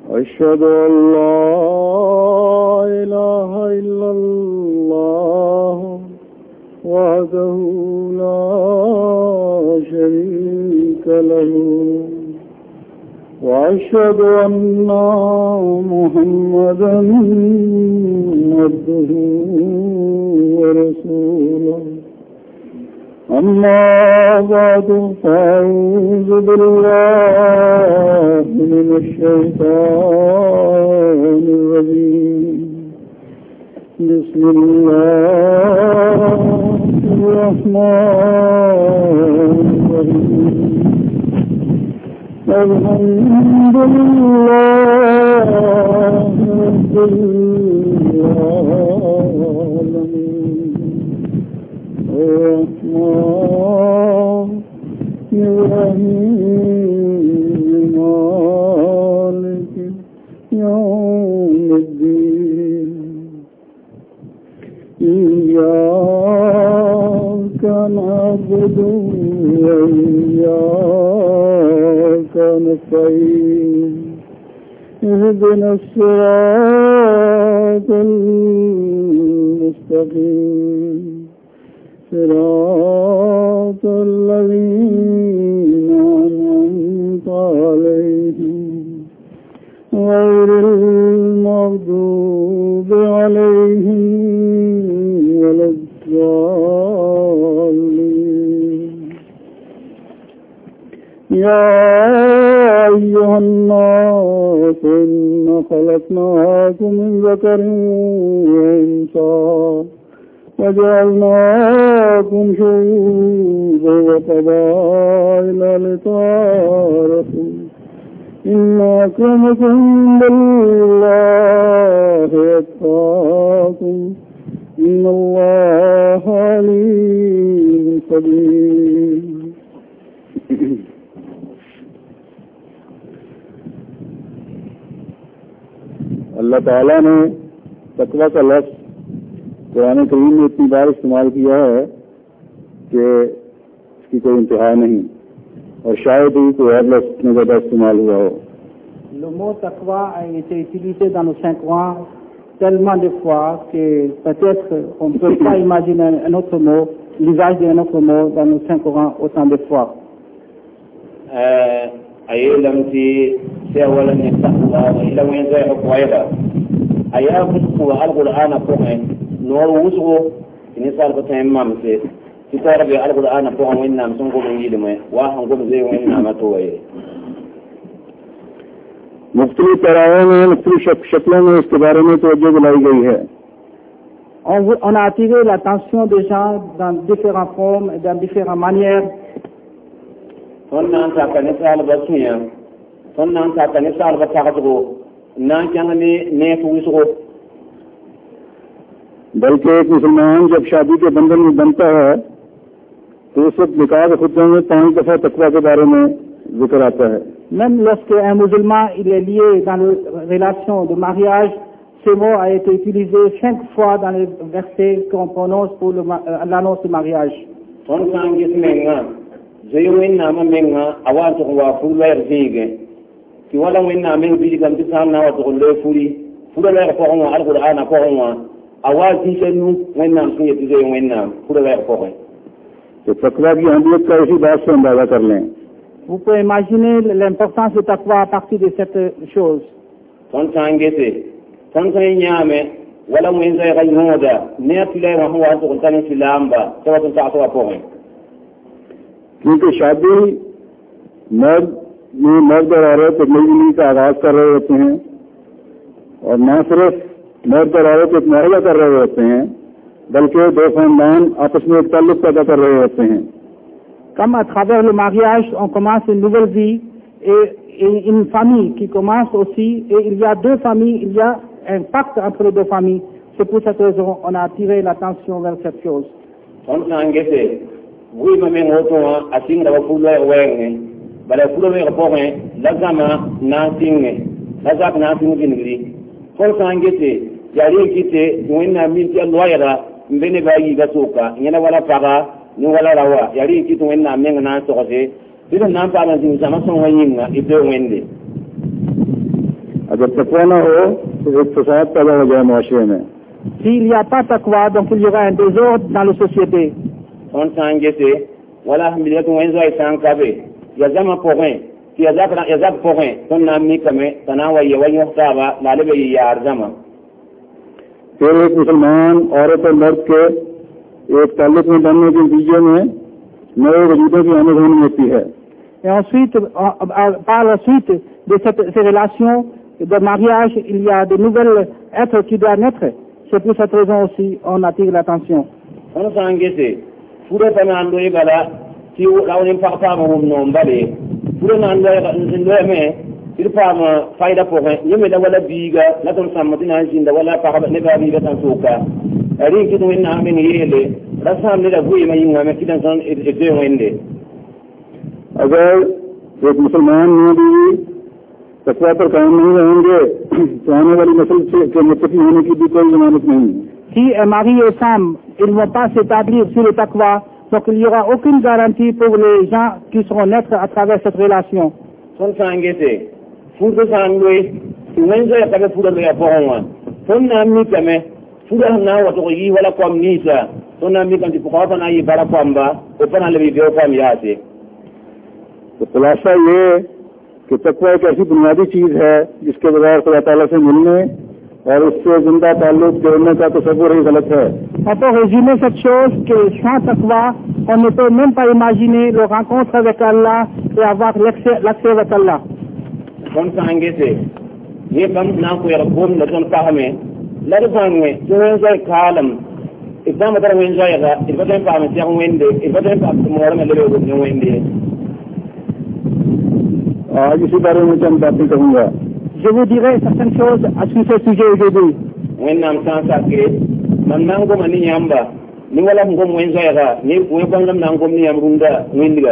أشهد أن لا إله إلا الله وحده لا شريك له وأشهد أن محمدا عبده ورسوله أما بعد فأعوذ بالله من الشيطان الرجيم بسم الله الرحمن الرحيم الحمد لله رب العالمين الرحمن الرحيم مالك يوم الدين إياك نعبد وإياك نستعين اهدنا الصراط المستقيم صراط الذين أنعمت عليهم غير المغضوب عليهم ولا الضالين يا أيها الناس إنا خلقناكم من ذكر وأنثى وجعلناكم شعوبا وقبائل لتعارفوا إن أكرمكم بالله أتقاكم إن الله عليم خبير अल्लाह ताला ने तकवा का लफ्ज़ कुरान करीम में इतनी बार इस्तेमाल किया है कि इसकी कोई इंतहा नहीं और शायद ही कोई और लफ्ज़ इतने ज़्यादा इस्तेमाल हुआ हो. Le mot taqwa a été utilisé dans le Saint-Coran tellement de fois que peut-être on ne peut pas imaginer un autre mot, l'usage d'un autre mot dans le Saint-Coran autant de fois. أيلم في سوى لم يتقوى وإلى وين زي حقويها أيام فتقوى القرآن فوقين نور وسوه إن صار بتهم مسير كتاب القرآن فوقين وين نام سنقول إنجيل ما واحد نقول زي وين نام توي मुख्तलिफ तराहों में मुख्तलिफ शक्लों में इसके बारे में तवज्जो दिलाई गई है. On a attiré l'attention des gens dans différentes formes et dans différentes manières. Sonnan ta kanisa albasiya sonnan ta kanisa albasaqatu nan jangani ne fuusgo बल्कि एक मुसलमान जब शादी के बंधन में बनता है तो उस वक्त निकाह के खुतबे में 5 दफा तकवा के बारे में जिक्र आता है. Même lorsque un musulman il est lié dans la relation de mariage, ce mot a été utilisé 5 fois dans les versets qu'on prononce pour l'annonce du mariage. Zai wenna ma menga awatu wa fulla yarjige ki wala wenna men bi gam bisan na wato le furi fulla la ko on alqur'ana ko on awati shenu wenna sun yati zai wenna fulla la ko on तो तकवा की अहमियत का इसी बात से अंदाजा कर लें. Vous pouvez imaginer l'importance de taqwa à partir de cette chose. Ton sangete ton nyame wala wen zai gayhoda ne tilay wa huwa to tan filamba tawatu ta'wa ko on क्योंकि शादी मर्द और औरत एक नई जिंदगी का आगाज कर रहे होते हैं और न सिर्फ मर्द और औरत एक मुआहदा कर रहे होते हैं बल्कि 2 खानदान आपस में एक ताल्लुक पैदा कर रहे होते हैं. Comme à travers le mariage, on commence une nouvelle vie et une famille qui commence aussi et il y a 2 familles, il y a un pacte entre les 2 familles. C'est pour cette raison qu'on a attiré l'attention vers cette chose. Oui, mais on a assis dans le poulet oué, mais le poulet est pour un, la zama n'a signé, la zap n'a signé. Quand on s'engage, yari kite, on a mis à loyala, mbénébaï gasuka, il y a wala para, nous wala rawa, yari kite, on a mis un sorte, il n'a pas dans une zaman son wayinga, il peut wende. अगर तकवा न हो तो एक फसाद पैदा हो जाए माशरे में. S'il n'y a pas taqwa, donc il y aura un désordre dans la société. On s'engage, voilà, il wenzo isan kabe. Yazama porin, ki yazak porin, ton nami kame, tanawa yewanyo saba, lalebe yarzama. फिर एक मुसलमान औरत और मर्द के एक ताल्लुक में बनने के नतीजे में नए वजूदों की आमद होती है. Et ensuite, par la suite de ces relations de mariage, il y a de nouvelles êtres qui doivent naître. C'est pour cette raison aussi on attire l'attention. On s'engage, fure tanando ibala, si rawnin papa mo nombale, fure nando ndoeme, il parle faida porin, yeme da wala biga, la ton samatina jinda wala paraba ne ba biga tan soka. Ari kitu inna amen yele, rasam ne da buyi mai ngame kidan son ede wende. अगर एक मुसलमान ने भी तकवा पर कायम नहीं रहेंगे तो आने वाली नस्ल के मुत्तकी होने की भी कोई जमानत नहीं. Si un mari et femme, ils ne vont pas s'établir sur le taqwa, donc il n'y aura aucune garantie pour les gens qui seront naître à travers cette relation. Son sangete, fudo sangwe, wenzo ya kabe fudo ya poronwa. Son nami kame, fudo na wato yi wala kwam nisa. Son nami kan ti pokawa na yi bara kwamba, opana le video kwam yate. तो खुलासा ये कि तकवा एक ऐसी बुनियादी चीज है जिसके बगैर खुदा ताला से मिलने और उससे जिंदा ताल्लुक जोड़ने का तसव्वुर ही गलत है. On peut résumer cette chose que sans taqwa, on ne peut même pas imaginer le rencontre avec Allah et avoir l'accès avec Allah. Kon sangete, ye bam na ko yar bom na ton kahame, la de bangwe, to wenzo kalam. Ikam dara wenzo ya, ibaden pa me tiang wende, ibaden pa mo wala le le wende. आज इसी बारे में चंद बातें कहूँगा. Je vous dirai certaines choses sur ce sujet aujourd'hui. When nam sansa ke, manango mani yamba, ni wala ngom wenzo ya, ni webangam nangom ni yamrunda, windiga.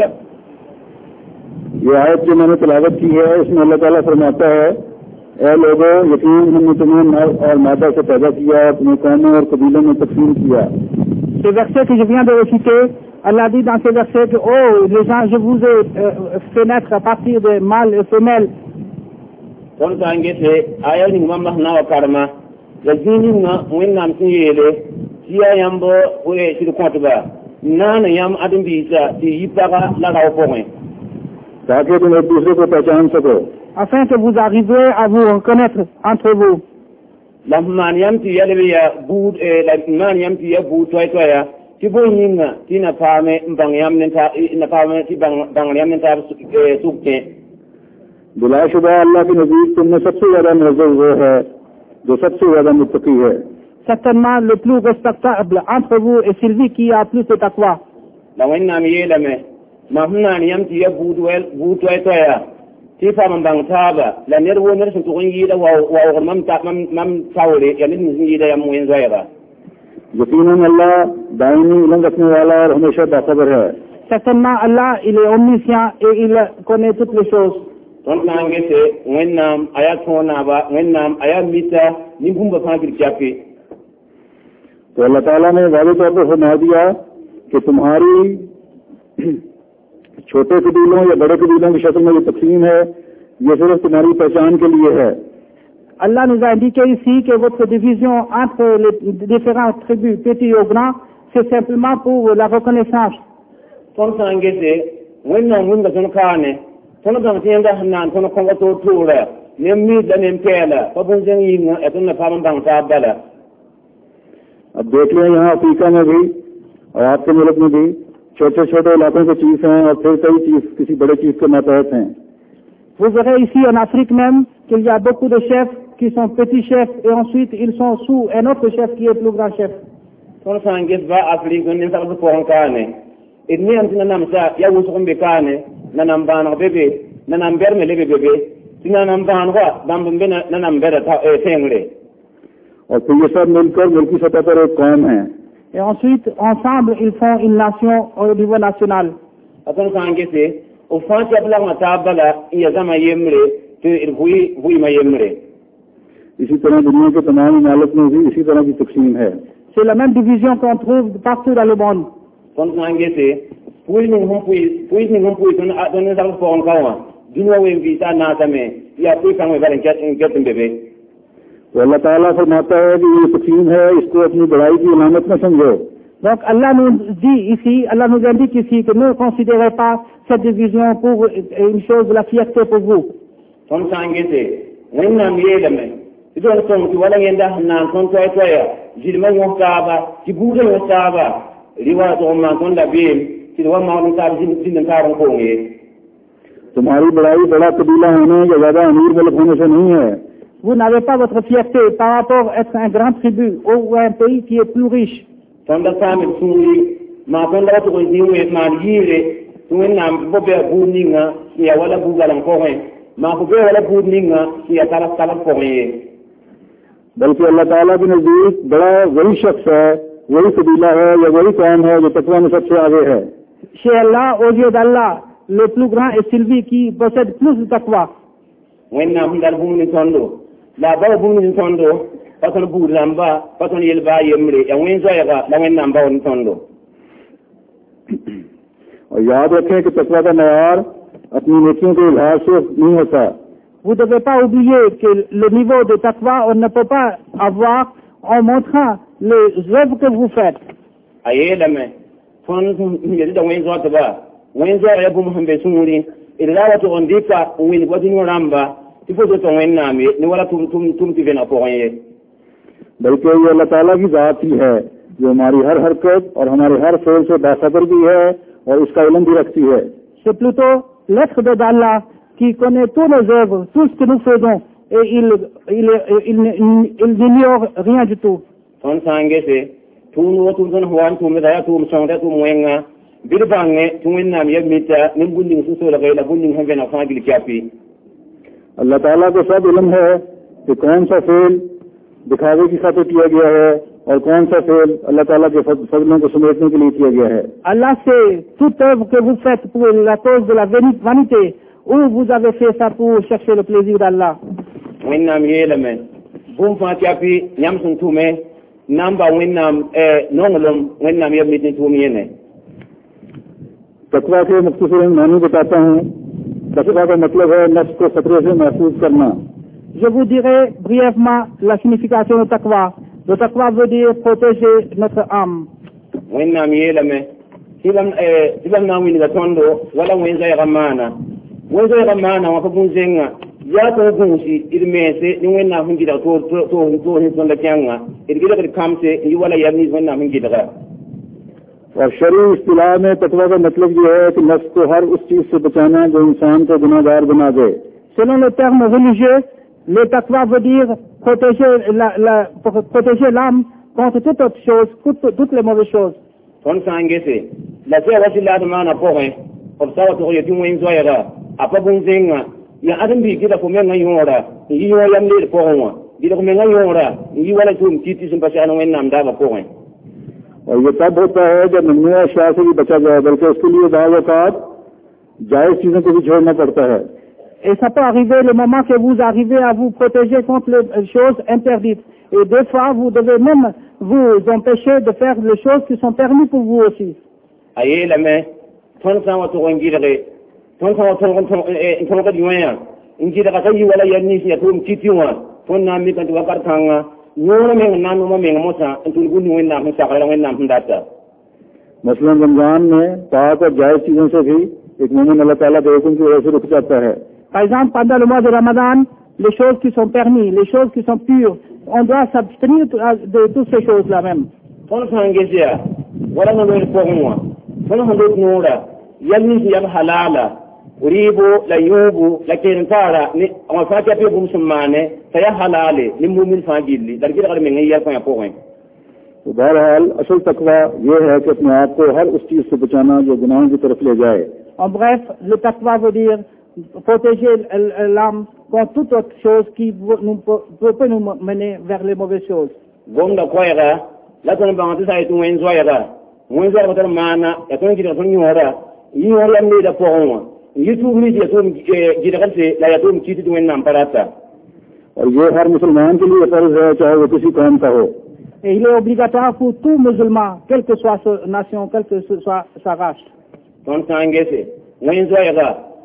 ये आयत जो मैंने तिलावत की है इसमें अल्लाह ताला फरमाता है, ऐ लोगों यकीन हमने तुम्हें नर और मादा से पैदा किया, तुम्हें कौमों और कबीलों में तकसीम किया. Ce verset que je viens de réciter, Allah dit dans ce verset que, oh, les gens, je vous ai fait naître à partir de mâles et femelles. Kon sangete, aya ni mamma na wa karma, da jini na wennam tiyele, siya yambo we sidu kontba. Nana yam adin bisa, ti yipaga la raw point. ताकि तुम एक दूसरे को पहचान सको. Afin que vous arriviez à vous reconnaître entre vous. Lamman yam ti yalbiya bud la man yam ti yabu toya. Ti bo nyinga ti na pame mbang yam nenta na pame ti bang yam nenta sukte. बिलाशुबा अल्लाह के नज़दीक तुमने सबसे ज्यादा मुअज़्ज़ज़ वो है जो सबसे ज्यादा मुत्तकी है. Certainement le plus respectable entre vous est celui qui a plus de taqwa. La wenna mi yelame mahna yam ti yabu toya. Ti pame bang taba la nerwo ner sun to ngi da wa mam tawle yanin ngi da yam wen zaira. यकीनन अल्लाह दायमी इल्म रखने वाला और हमेशा बाखबर है. Certainement Allah, il est omniscient et il connaît toutes les choses. Ton nangete wennam ayatona ba wennam ayamita ni gumba fakir kyape. तो अल्लाह ताला ने वाज़ेह तौर पर फरमा दिया कि तुम्हारी छोटे कबीलों या बड़े कबीलों की शक्ल में जो तकसीम है ये सिर्फ तुम्हारी पहचान के लिए है. Allah nous a indiqué ici que votre division entre les différentes tribus, petits et grands, c'est simplement pour la reconnaissance. Ton sangete wennam wunda ton kane ton ga tienda hanan ton ko to tura nemmi da nempela babun jeng etun na pam bang ta bala. अब देख लें यहाँ अफ्रीका में भी और आपके मुल्क में भी छोटे छोटे इलाकों के चीफ हैं और फिर कई चीफ किसी बड़े चीफ के मातहत हैं. Vous verrez ici en Afrique même qu'il y a beaucoup de chefs qui sont petits chefs et ensuite ils sont sous un autre chef qui est plus grand chef. Ton sangit ba Afrique ne sa ko pon kane. Idni antina namsa ya wusum be kane nanam bana bebe nanam berme lebe bebe tinanam ban wa dambbe nanam bera ta tengre. और फिर ये सब मिलकर मुल्की सतह पर एक कौम है. Et ensuite ensemble ils font une nation au niveau national. Aton sangete o fanti abla mata bala ya zama yemre to hui ma yemre. इसी तरह दुनिया के तमाम इमारत में भी इसी तरह की तकसीम है. C'est la même division qu'on trouve partout dans le monde. Ton sangete puis ni hum puis ton adon da pon kawa दुनिया में वीसा ना तमें या कोई काम में बारे क्या तुम बेबे तो अल्लाह ताला फरमाता है कि ये तकसीम है, इसको अपनी बड़ाई की अलामत न समझो। Donc Allah nous dit ici, Allah nous indique ici que ne considérez pas cette division pour une chose de la fierté pour vous. Comme ça, wannan me da mai idan son ki wala yanda na son toy toya jirman yo saba ki bude yo saba riwa to ma kon da be ki wa ma on ta jin karon ko nge तुम्हारी बड़ाई बड़ा कबीला होने या ज्यादा अमीर मुल्क होने से नहीं है। Vous n'avez pas votre fierté par rapport à être un grand tribu ou un pays qui est plus riche. Tanda sami suri ma kon da to diwe ma yire tuwenna bobe buninga ya wala bugalan ko he ma ko be wala buninga ya tala tala ko he बल्कि अल्लाह ताला के नजदीक बड़ा वही शख्स है, वही कबीला है या वही कौम है जो तकवा में सबसे आगे है। Chez Allah, aux yeux d'Allah, le plus grand est celui qui possède plus de taqwa. wenna hundal bumni tondo la ba bumni tondo paton bu lamba paton yelba yemre ya wenzo ya la wenna ba on tondo और याद रखें कि तकवा का मयार अपनी नेकियों के लिहाज से नहीं होता। Vous ne devez pas oublier que le niveau de taqwa, on ne peut pas avoir en montrant les œuvres que vous faites. ayela me ton yeli da wenzo ta ba wenzo ya bu muhambe sunuri ila wato on dipa wini godin ramba tifo to wenna me ni wala tum ti vena ko ye बल्कि ये अल्लाह ताला की जात ही है जो हमारी हर हरकत और हमारे हर फेल से बाखबर भी है और उसका इल्म भी रखती है। C'est plutôt l'être d'Allah qui connaît tous nos œuvres, tout ce que nous faisons, et il n'ignore rien du tout. ton sange se tunu wato ton huwan tum da ya tum sonda tum wenga birbange tum wenna me mita nim bunding su so la gaila bunding han vena fa gil kafi अल्लाह ताला को सब इल्म है कि कौन सा फेल दिखावे की खातिर किया गया है और कौन सा फेल अल्लाह ताला के फजलों को समेटने के लिए किया गया है। Allah sait toute œuvre que vous faites pour la cause de la vanité, ou vous avez fait ça pour chercher le plaisir d'Allah. wenna me yela me bum fa kafi nyam sun tume namba wenna nongolom wenna me mitin tum yene तकवा के मुख्तसर मानी बताता हूँ। तकवा का मतलब है नफ्स को खतरे से महफूज करना। Je vous dirai brièvement la signification de taqwa. Le taqwa veut dire protéger notre âme. wenna me yela me tilam na wini ga tondo wala wenza ya gamana wa fa bunzenga ya to bunsi irmese ni wenna hungi da to hin sonda kyanga irgida ka kamse yi wala yamni wenna hungi daga और शरीय इस्तिलाह में तकवा का मतलब ये है कि नफ्स को हर उस चीज से बचाना जो इंसान को गुनाहगार बना दे। Selon le terme religieux, le taqwa veut dire protéger l'âme contre toute autre chose, toutes les mauvaises choses. ton sange se la se wasi la ma na ko he obsawa to yeti wen zo yara apa bunzenga ya adam bi gida ko men ngayora yi yo yamle ko honwa gida ko men ngayora yi wala tum titi sim pasana wen nam da ba ko he और ये तब होता है जब ममनुआ अशिया से भी बचा जाए, बल्कि उसके लिए बाज़ औक़ात जायज़ चीजों को भी छोड़ना पड़ता है। Et ça peut arriver le moment que vous arrivez à vous protéger contre les choses interdites. Et des fois, vous devez même vous empêcher de faire les choses qui sont permises pour vous aussi. ayela me ton sa wa to ngire ton sa wa to ga diwaya ngire ka yi wala yanni ya tum titi wa ton na mi kan wa kartanga nora me na no me mosa entul gunni wenna mo sa kala wenna ndata मसलन रमजान में पाक और जायज़ चीजों से भी एक मोमिन अल्लाह ताला के हुक्म की वजह से रुक जाता है। Par exemple, pendant le mois de Ramadan, les choses qui sont permises, les choses qui sont pures, on doit s'abstenir de toutes ces choses-là même. ton sange sia wala no me ko honwa ton hando nora yanni ya halala uribo la yubu la ken fara ni on fa ta pe bum sumane fa ya halale ni mumin fa gilli dar gida me ngi ya fa ko hen तो बहरहाल असल तकवा ये है कि अपने आप को हर उस चीज से बचाना जो गुनाहों की तरफ ले जाए। En bref, le taqwa veut dire protéger l'âme contre toute autre chose qui peut nous mener vers les mauvaises choses. gomda koyga la ton bangati sai tu wen zoyaga wen zoyaga tan mana ya ton gida ton yora yi wala me da ko honwa yi tu ni je ton gida kan se la ya ton chiti tu wen nam parata और ये हर मुसलमान के लिए फर्ज है, चाहे वो किसी कौम का हो। Et il est obligatoire pour tout musulman, quelle que soit sa nation, quelle que soit sa race. ton sange se wen zoyaga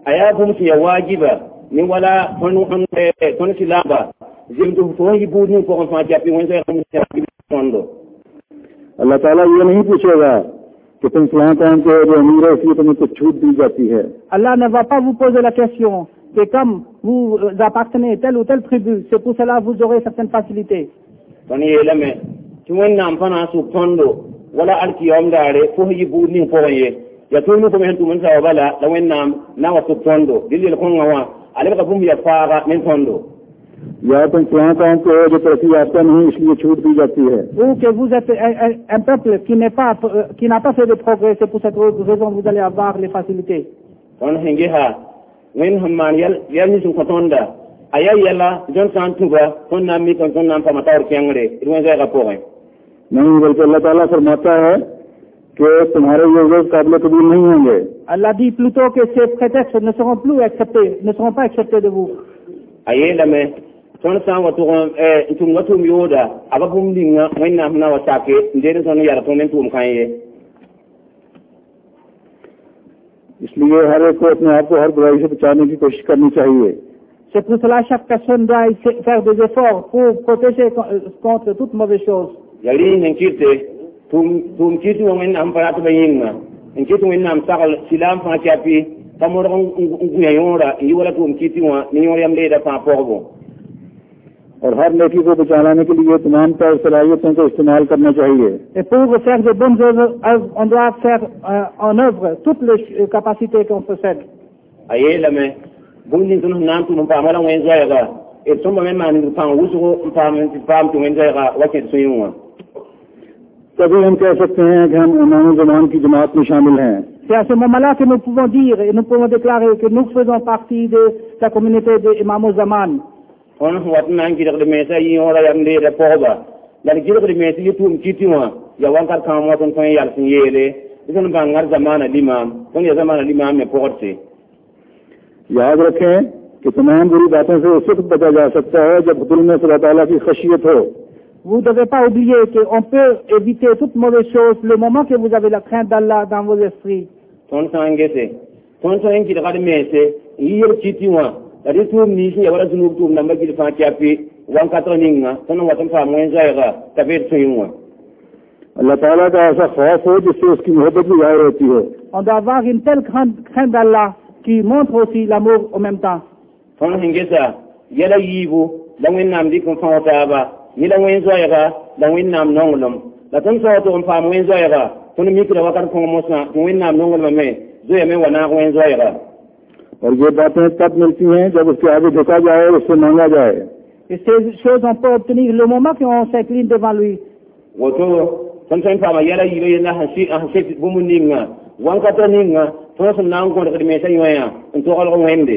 aya bum si wajiba ni wala ton silaba jim tu fo yi bu ni ko fa japi won sa fondo अल्लाह ताला ये नहीं पूछेगा कि तुम फलां काम के जो अमीर है इसलिए तुम्हें कुछ छूट दी जाती है. Allah ne va pas vous poser la question que comme vous appartenez à telle ou telle tribu, c'est pour cela que vous aurez certaines facilités. Toni elame tu wen nam fana su fondo wala alkiyam dare fo yi bu ni ko ye ya to mu ko men tu mun sa wala la wen nam na wa su fondo dilil ko ngawa ale ka bum ya fara men fondo या तुम फलां काम के जो तरक्की याफ्ता नहीं इसलिए छूट दी जाती है. Ou que vous êtes un peuple qui n'a pas fait de progrès, c'est pour cette raison que vous allez avoir les facilités. On hingeha wen hamaniyal yalni su kotonda ayayala jon san tuba kon nam mi kon nam pa matar kyangre irwen za rapporé नहीं बल्कि अल्लाह ताला फरमाता है कि तुम्हारे ये लोग काबिल कबूल नहीं होंगे. Allah dit plutôt que ces prétextes ne seront pas acceptés de vous. ayela me ton san wa to tum watu miyoda ababum dinga wen nam na wasake ndere son yara to men tum kanye. इसलिए हर एक को अपने आप को हर बुराई से बचाने की कोशिश करनी चाहिए. C'est pour cela chaque personne doit faire des efforts pour protéger contre toute mauvaise chose. yali nkite tum kitu wen nam paratu bayinga nkitu wen nam sagal silam fa chapi tamoro nguya yora yi wala tum kitu wa ni yora yam leda fa porbo. और हर नेकी को बचाने के लिए तमाम तरह सलाहियतों को इस्तेमाल करना चाहिए. Et pour faire de bonnes œuvres, on doit faire en œuvre toutes les capacités qu'on possède. ayela me bundi tun nam tu pa mala wen zaga e somba men man pa wuso pa men pam tu wen zaga waket suyunwa. तभी हम कह सकते हैं कि हम इमाम ज़मान की जमात में शामिल हैं. C'est à ce moment-là que nous pouvons dire et nous pouvons déclarer que nous faisons partie de la communauté des imams Zaman. On watna ngi de mesa yi ora yam de poba dal giro de mesa yi tum kitiwa ya wankar kan mo ton yar sin yele idan bangar zamana limam ton ya zamana limam में पहुंचे. याद रखें कि तमाम बुरी बातों से उस वक्त बचा जा सकता है जब दिल में अल्लाह ताला की खशियत हो. Vous ne devez pas oublier qu'on peut éviter toute mauvaise chose le moment que vous avez la crainte d'Allah dans vos esprits. Ton sangi de mesa yi kitiwa dari tu ni si ya wala zunub tu namba gil fa kiapi wan katro ninga ton watan fa moen zaega tabir tuyunwa. अल्लाह ताला का ऐसा खौफ हो जिससे उसकी मोहब्बत भी जाहिर होती है. On doit avoir une telle crainte d'Allah qui montre aussi l'amour en même temps. Ton hingesa yala yibu langwen nam di kon fa wata ni langwen zaega langwen nam nongolom la ton sa to fa moen zaega ton mi kira wakar ko mosa moen nam nongolom me zo ya me wana wen zaega. और ये बातें तब मिलती हैं जब उसके आगे झुका जाए और उससे मांगा जाए. Et ces choses on peut obtenir le moment qu'on s'incline devant lui. Woto ton sen fama yala yibe na hasi bumuninga wanka toninga ton son nan ko de mesa yoya to ko wende.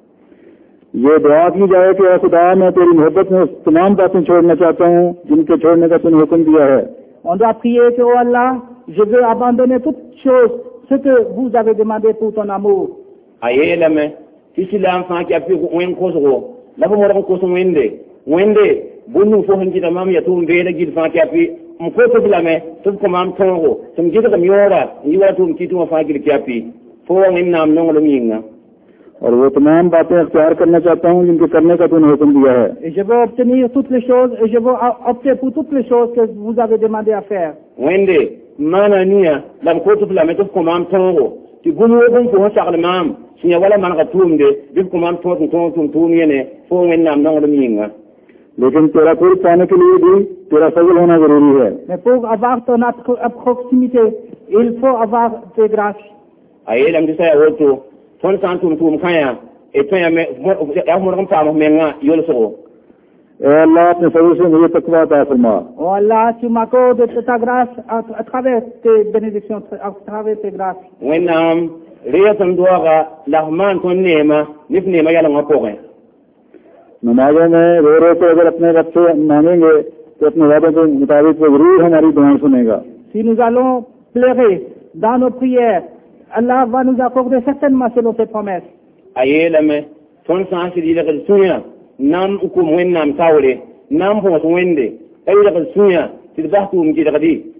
ये दुआ की जाए कि खुदा मैं तेरी मोहब्बत में तमाम बातें छोड़ना चाहता हूँ जिनके छोड़ने का तूने हुक्म दिया है. On doit prier que oh Allah, je veux abandonner toutes choses ce que vous avez demandé pour ton amour. ayela me islam fa ki afi wen ko so la bo mo ko so wende bunu fo hanji da mam ya tum be da gid fa ki afi mo ko to bilame to ko mam tongo tum gida da miora ni wa tum ki tum fa gid ki afi fo wen nam no lo minga. और वो तमाम बातें अख्तियार करना चाहता हूँ जिनके करने का तूने हुक्म दिया है. Et je veux obtenir toutes les choses et je veux opter pour toutes les choses que vous avez demandé à faire. wende mana niya lam ko to bilame to ko mam tongo ti bunu won ko sakal mam sinya wala man ka tumde bi ko mam tum yene fo wen nam no lo minga. लेकिन तेरा खुद पाने के लिए भी तेरा फजल होना जरूरी है. Mais pour avoir ton proximité, il faut avoir tes grâces. ayela mdisa ya woto ton san tum kaya e to ya me ya mo ram pa mo menga yol so. अल्लाह अपने फजल से मुझे तकवा अता फरमा. Oh Allah, tu m'accordes ta grâce à travers tes bénédictions, à travers tes grâces. Wenam riyatan duaga lahman kon nema nifne ma yala ngapore. नमाजों में रो रो के अगर अपने रब से मांगेंगे तो अपने वादों के मुताबिक वो जरूर हमारी दुआएं सुनेगा. Si nous allons pleurer dans nos prières, Allah va nous accorder certainement selon ses promesses. ayela me ton san sidi la sunya nam ukum wennam tawle nam ho wende ayela sunya tidbahtu mji dagadi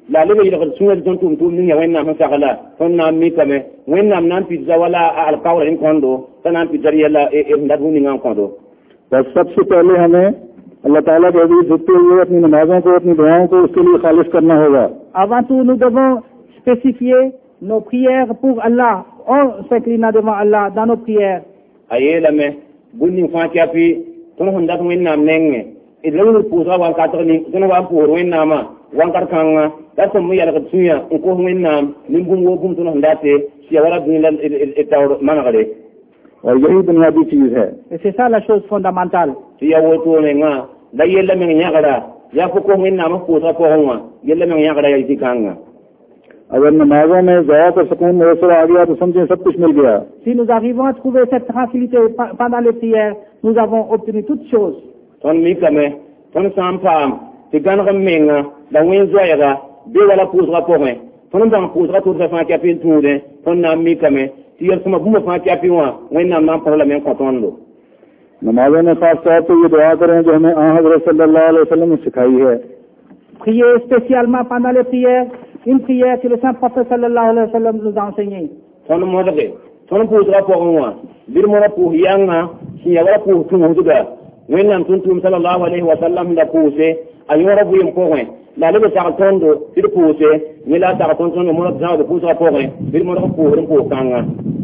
la lebe yila sunna don tum ni ya wenna ma sagala tonna mi kame wenna nan pizza wala al qawla in kondo tanan pizza yalla e ndadu ni ngan kondo बस सबसे पहले हमें अल्लाह ताला के अभी झुकते हुए अपनी नमाजों को अपनी दुआओं को उसके लिए खालिश करना होगा। Avant tout, nous devons spécifier nos prières pour Allah. On s'inclina devant Allah dans nos prières. Ayela me bunni fa kapi ton honda to wenna nenge idlawu puza wan ka to ni ton wa pu wenna ma wan kar kanga da ko mu yala ka tuya ko wenna nimbum wo bum ton honda te si wala dunilal etawr managale और यही बुनियादी चीज है। Et c'est ça la chose fondamentale. Si ya wo to ne nga da yella me nya gara ya ko wenna ma puza ko honwa yella me nya gara ya ikanga अगर नमाजों में ज़ौक़ और सुकून मुयस्सर आ गया तो समझें सब कुछ मिल गया। Si nous arrivons à trouver cette tranquillité pendant les prières, nous avons obtenu toutes choses. ton mi kame ton sampam ti gan menga da wen zoyaga be wala pusra pore ton ban pusra to fa kapi tude ton na mi kame ti yer sama buma fa kapi wa wen na ma problème ko tondo नमाजों में खास तौर पर ये दुआ करें जो हमें हज़रत सल्लल्लाहु अलैहि वसल्लम ने सिखाई है। Prier spécialement pendant les prières, une prière que le saint prophète sallallahu alayhi wa sallam nous a enseignée. ton modage ton pusra pore wa bir mo pu yanga si ya wala pu tu huduga wen na tuntum sallallahu alaihi wa sallam da puse ayora bu yim pore la lebe sa tondo bir puse ni la ta tondo mo da da pusra pore bir mo pu kanga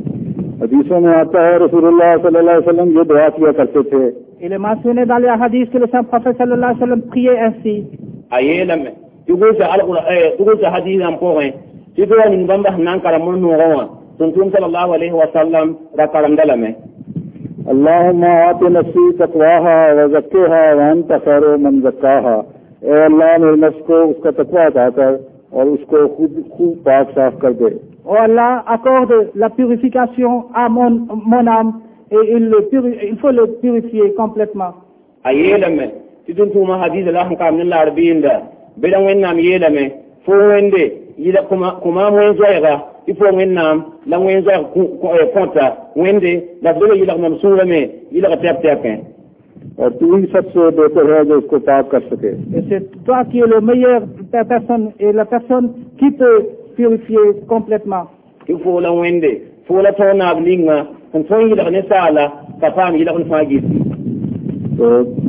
हदीसों में आता है रसूलुल्लाह सल्लल्लाहु अलैहि वसल्लम ये दुआ किया करते थे। Il est mentionné dans les hadiths que le saint prophète sallallahu alayhi wa sallam priait ainsi. ayela me tugo sa alquran tugo sa hadith am pore tugo ni bamba nan kala mo no rawa tuntum sallallahu alaihi wa sallam ra kalam dalame अल्लाहुम्मा आति नफ्सी तक़वाहा व ज़क्किहा व अंत खैरु मन ज़क्काहा। ए अल्लाह मेरे नफ्स को उसका तक़वा अता कर और उसको खूब पाक साफ कर दे। Oh Allah, accorde la purification à mon âme et il faut le purifier complètement. ayela me tidun tuma hadith la han kam nilla arbinda bedan wennam yela me fo wende yila kuma mo zoyga ifo wennam la wen zoy ko konta wende la dole yila nam sura me yila tap tap और तू ही सबसे बेहतर है जो उसको पाक कर सके। Et c'est toi qui es le meilleur personne et la personne qui peut purifier complètement. ifo la wende fo la tona ablinga kon fo yila ne sala ka fam yila kon fagi तो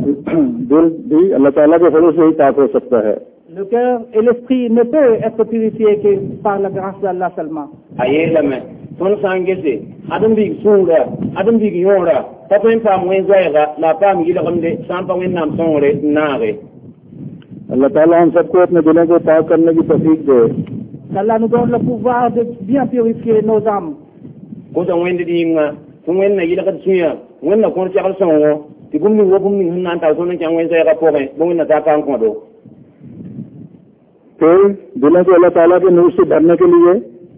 दिल भी अल्लाह ताला के फजल से ही पाक हो सकता है। Le cœur et l'esprit ne peuvent être purifiés que par la grâce d'Allah seulement. ayela me ton sangese adam bi sunga adam bi yora tapen fam wen zoyga la fam yila kon de sampa wennam songre naare अल्लाह ताला हम सबको अपने दिलों को पाक करने की तौफीक दे। Allah nous donne le pouvoir de bien purifier nos âmes. ko ta wende dinga tun wenna yila ka tsuya wenna ko ta kal songo ti gumni wo gumni nan ta so nan kan wen sai ka pore bo wenna ta kan ko do फिर दिलों को अल्लाह ताला के नूर से भरने के लिए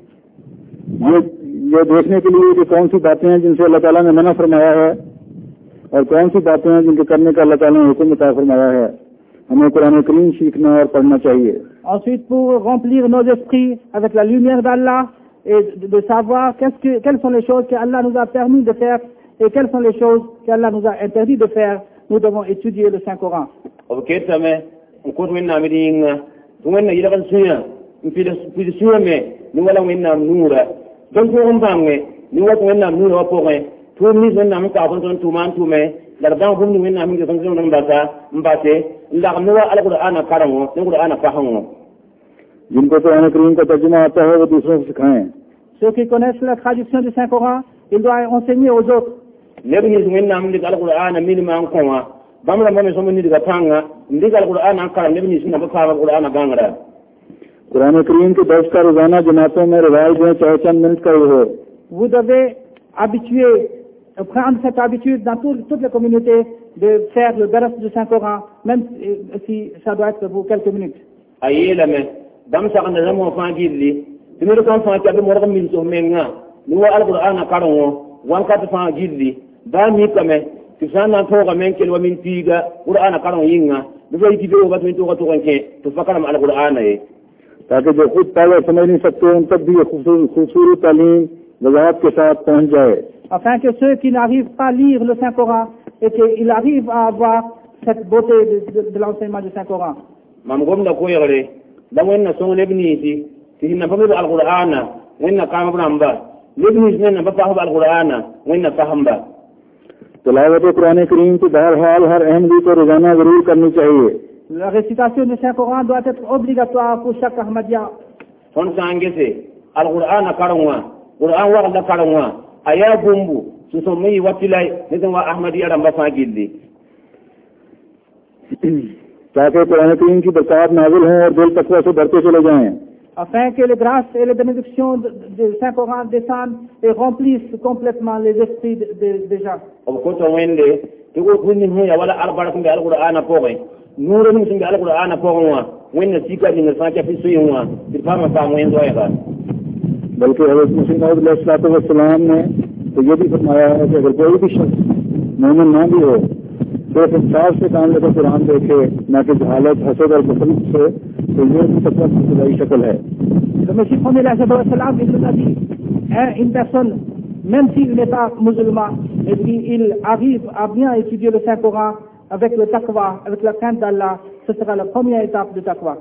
ये देखने के लिए कि कौन सी बातें हैं जिनसे अल्लाह ताला ने मना फरमाया है और कौन सी बातें हैं जिनके करने का अल्लाह ताला ने हुक्म अता फरमाया है। हमें कुरान करीम सीखना और पढ़ना चाहिए। Ensuite, pour remplir nos esprits avec la lumière d'Allah et de savoir quelles sont les choses qu'Allah nous a permis de faire et quelles sont les choses qu'Allah nous a interdit de faire, nous devons étudier le Saint-Coran. ok tame ko wenna mi dinga tun wenna yila ka tsuya fi suya me ni wala wenna nura don ko on bange ni wala wenna nura pore to mi wenna mi ka ton tuman tume lardan gumni wenna mi ton ton mbata mbate la nuwa alquran karamo ni alquran fahamu जिनको कुरान करीम का तर्जुमा आता है वो दूसरों को सिखाएं। Ceux qui connaissent la traduction du Saint-Coran, ils doivent enseigner aux autres. lebni wenna mi alquran mi ma ko wa bamra mo so mi diga tanga ndiga alquran kara lebni sinna ba fara alquran bangara Quran करीम के दर्स का रोजाना जमातों में रिवाज है, चाहे चंद मिनट का ही हो। Vous devez prendre cette habitude dans toutes les communautés de faire le dars du Saint-Coran, même si ça doit être pour quelques minutes. ayela me dam sa kan da mo fa gilli tinu kan fa ka be mo min so menga ni wa alquran karango wan ka fa gilli ba mi kame ti sana to ga men kel wa min tiga qur'an karango yinga du fa yi do ga to ko ke to fakara ma alquran e ताकि जो खुद पढ़ समझ नहीं सकते उन तक भी ये खूबसूरत तालीम वजाहत के साथ पहुंच जाए। Afin que ceux qui n'arrivent pas à lire le Saint-Coran et qu'ils arrivent à avoir cette beauté de l'enseignement du Saint-Coran. mam gom da ko yore la wenna son lebnisi tinna fa al-qur'ana wenna kama bramba lebnis ne ba fa al-qur'ana wenna fahamba तिलावत कुरान करीम की बहरहाल हर अहमदी को रोजाना जरूर करनी चाहिए. La récitation du Saint-Coran doit être obligatoire pour chaque Ahmadiyya. Son sangue se al-Qur'an karangwa Qur'an wa da karangwa aya bumbu su so mai watilai ne wa Ahmadiyya ran ba fa gilli ताकि कुरान करीम की बरकत नाज़िल हो और दिल तकवा से बढ़ते चले जाएं. Afin que les grâces et les bénédictions du Saint-Coran descendent et remplissent complètement les esprits des gens. बल्कि हज़रत मसीह मौऊद अलैहिस्सलाम ने तो ये भी फरमाया है कि अगर कोई भी शख्स मोमिन ना भी हो सिर्फ इंसाफ से काम लेकर कुरान देखे न कि जहालत हसद और बखल से तो ये भी तकवा की खुदाई शक्ल है. Le Messie premier il nous a dit, une personne, même s'il n'est pas musulman, et puis il arrive à bien étudier le Saint-Coran avec le taqwa, avec la crainte d'Allah, ce sera la première étape du taqwa.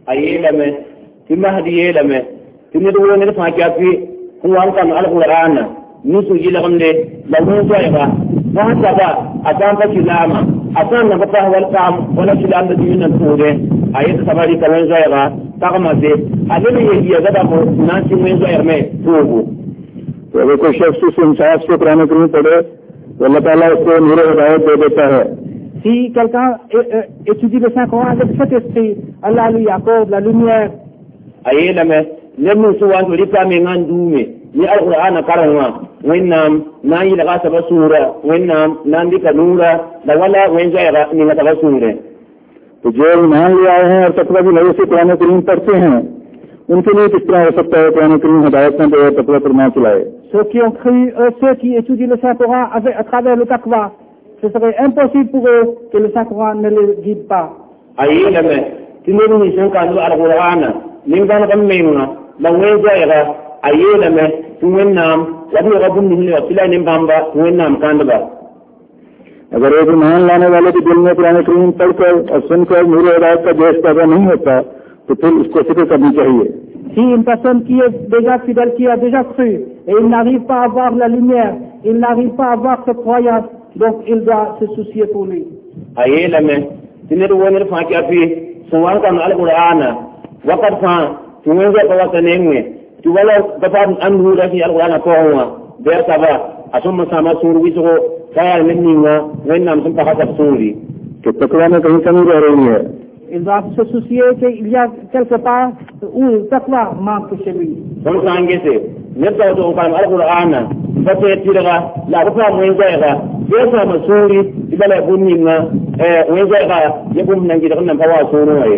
asan na fata wal qam wala kilam da dinan tore ayat sabari kaman zaira taqmase adene ye gada ko nasi men zaira me togo. तो अगर कोई शख्स इस इंसाफ से कुरान करीम पढ़े तो अल्लाह ताला उसको नूर हिदायत दे देता है. Si quelqu'un étudie le Saint-Coran avec cet esprit, Allah lui accorde la lumière. Ayelame lemu suwan to rika me ngandume ni al-Qur'ana karanwa wennam nayi daga saba sura wennam nandi kanura da wala wenjaira ni ngata sura. तो जो ईमान ले आए हैं और तकवा की वजह से कुरान करीम पढ़ते हैं उनके लिए किस तरह हो सकता है कुरान करीम हिदायत में दे तकवा पर ना चलाए. Ceux qui ont cru, ceux qui étudient le Saint-Coran à travers le taqwa, ce serait impossible pour eux que le Saint-Coran ne les guide pas. Ayelame tinenu ni shanka al-Qur'ana ningan kammena la wenjaira ayelame tuwennam wabi rabun ni wa tilani bamba tuwennam kandaba. अगर एक ईमान लाने वाले के दिल में कुरान करीम पढ़कर और सुनकर नूर हिदायत का जोश पैदा नहीं होता तो फिर उसको फिक्र करनी चाहिए. Si une personne qui est déjà fidèle, qui a déjà cru, et il n'arrive pas à voir la lumière, il n'arrive pas à voir cette croyance, donc il doit se soucier pour lui. Ayelame tineru wonir fa kafi suwan kan al-Qur'ana waqad fa tuwenza ko watanengwe tuwala dapat anhu rafi al-Qur'ana ko wa be saba asumma sama suru wiso kaya menninga wennam sun pakata suri तो तकवा में कहीं कमी रह रही है. Il doit se soucier qu'il y a quelque part où le taqwa manque chez lui. Donc angese nebta to kan al-Qur'ana bace tiraga la rufa wenjaira be sama suri ibala bunninga wenjaira yebum nangi da kan pawa suru ay.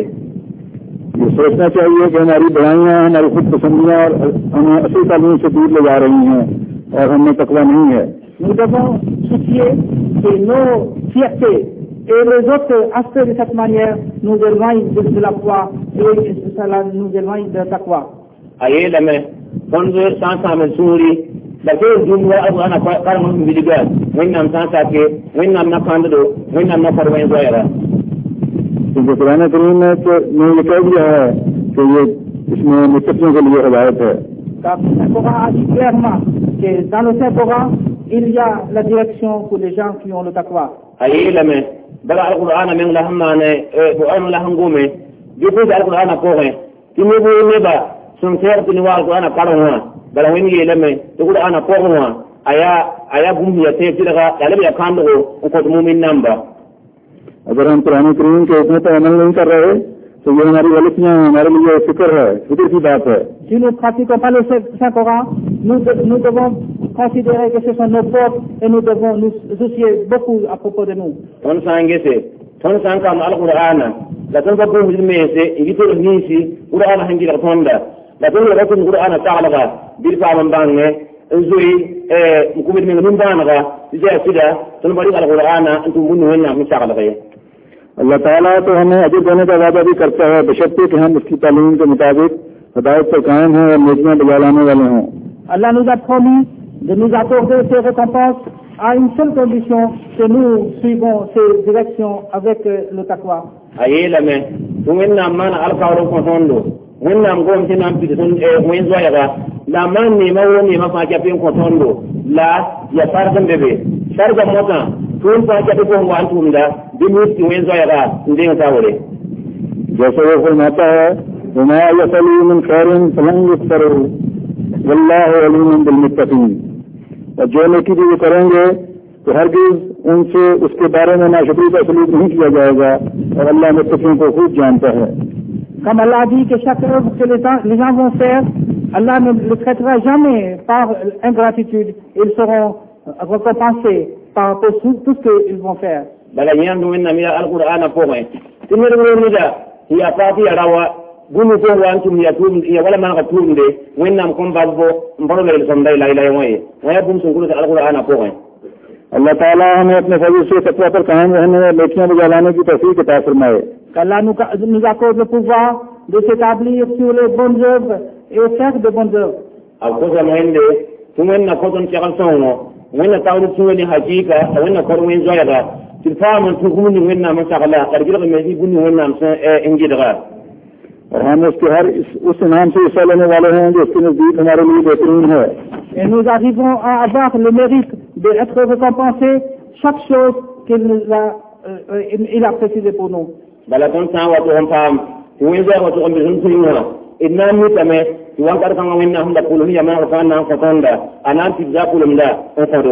ये सोचना चाहिए कि हमारी बढ़ाइयाँ हमारी खुद पसंदियाँ और हमें असली तालीम से दूर ले जा रही हैं और हमें तकवा नहीं है. Nous devons soucier que nos fiertés et les autres aspects de cette manière nous éloignent de la foi et cela nous éloigne de la taqwa. Ayelame konzo sansa men suri da ke dunwa abu ana karmun bidiga wennam sansa ke wennam na kandado wennam na farwain zaira. क्योंकि कुरान करीम में तो ये कह दिया है कि ये इसमें मुत्तक़ियों के लिए हिदायत है. Le Coran a dit clairement que dans le Saint-Coran il y a la direction pour les gens qui ont le taqwa. Ayelame bala al-Qur'ana men lahamane Qur'an lahangume bipo al-Qur'ana ko he kimi bo neba sun ser tini wa al-Qur'ana karanwa bala woni yelame to Qur'ana ko wa aya gumbi ya te tiraga dalbe ya kando ko to mu'min namba. अगर हम कुरान करीम के हुक्म पर अमल नहीं कर रहे तो ये हमारी गलतियाँ हमारे लिए फिक्र है, फिक्र की बात है. Si nous ne pratiquons pas le Saint-Coran, nous devons considérer que ce sont nos fautes et nous devons nous soucier beaucoup à propos de nous. Ton sangese ton sankam al-Qur'ana la ton ko mese igito nisi Qur'ana hangira tonda la ton ko Qur'ana ta'ala bil fa'am bangne uzui mukubir min banaga ija sida ton bari al-Qur'ana antum bunu wenna misaqala gaya. अल्लाह ताला तो हमें अजर देने का वादा भी करता है बशर्ते कि हम उसकी तालीम के मुताबिक हिदायत पर कायम हैं और नेकियां बजा लाने वाले हों. Allah nous a promis de nous accorder ses récompenses à une seule condition, que nous suivons ces directions avec le taqwa. Ayelame wẽnnaam maana alkaoor n kõ tõndo wẽnnaam gom tɩ na n pid wẽn zoɛɛga la maan neema wo neema fãa kɛp n kõ tõndo la ya sarg n be be sarga mosã tʋʋm fãa kɛp fo n wa n tʋʋmda bɩ mis tɩ wẽn zoɛɛga n deng taoore जैसे वो फरमाता है वमा यसलू मिन खैरिन फलन युक्तरू वल्लाहु अलीमुन बिलमुत्तकीन और जो नेकी भी वो करेंगे तो हरगिज उनसे उसके बारे में नाशुक्री का सलूक नहीं किया जाएगा और अल्लाह मुत्तकीन को खूब जानता है Comme Allah dit que chaque œuvre que les gens vont faire, Allah ne le traitera jamais par ingratitude. Ils seront récompensés par tout ce qu'ils vont faire. bala ñaan du wẽnnaam ya alqur'ana pʋgẽ tɩ ned wẽnda ya paa tɩ ya rawa bũmb fo wa n tʋm ya wala manega tʋʋmde wẽnnaam kõn bas bo n pa rel sõmda y la y la wã ye wã ya bũmb sẽn gʋlsa alqur'ana पʋgẽ अल्लाह ताला हमें अपने फजल से तकवा पर कायम रहने में नेकियां बजाने की तौफीक अता फरमाए qu'Allah nous accorde le pouvoir de s'établir sur les bonnes œuvres et faire de bonnes œuvres. a kosan wẽnde tɩ wẽnna kõt n segl sõngo wẽnna tagd tũ ne hakɩɩka a wẽnna kor wẽn zoɛɛga tɩ d paam n tʋg bũmb ning wẽnnaam n sagla ad gɩlg me tɩ bũmb ning wẽnnaam n gɩdga और हम उसके हर उस इनाम से हिस्सा लेने वाले हैं जो उसके नजदीक हमारे लिए बेहतरीन है Et nous arrivons à avoir le mérite d'être récompensés chaque chose qu'il a précisé pour nous. bala tõnd sã n wa tʋg n paam tɩ wẽn zoɛɛg wa tʋg n be sẽn tʋɩngã d na n mitame tɩ wãnkat kãngã wẽnnaam sẽn da pʋlem ya maneg fãa na n kõ tõnda a na n pidga pʋlemda n kõdo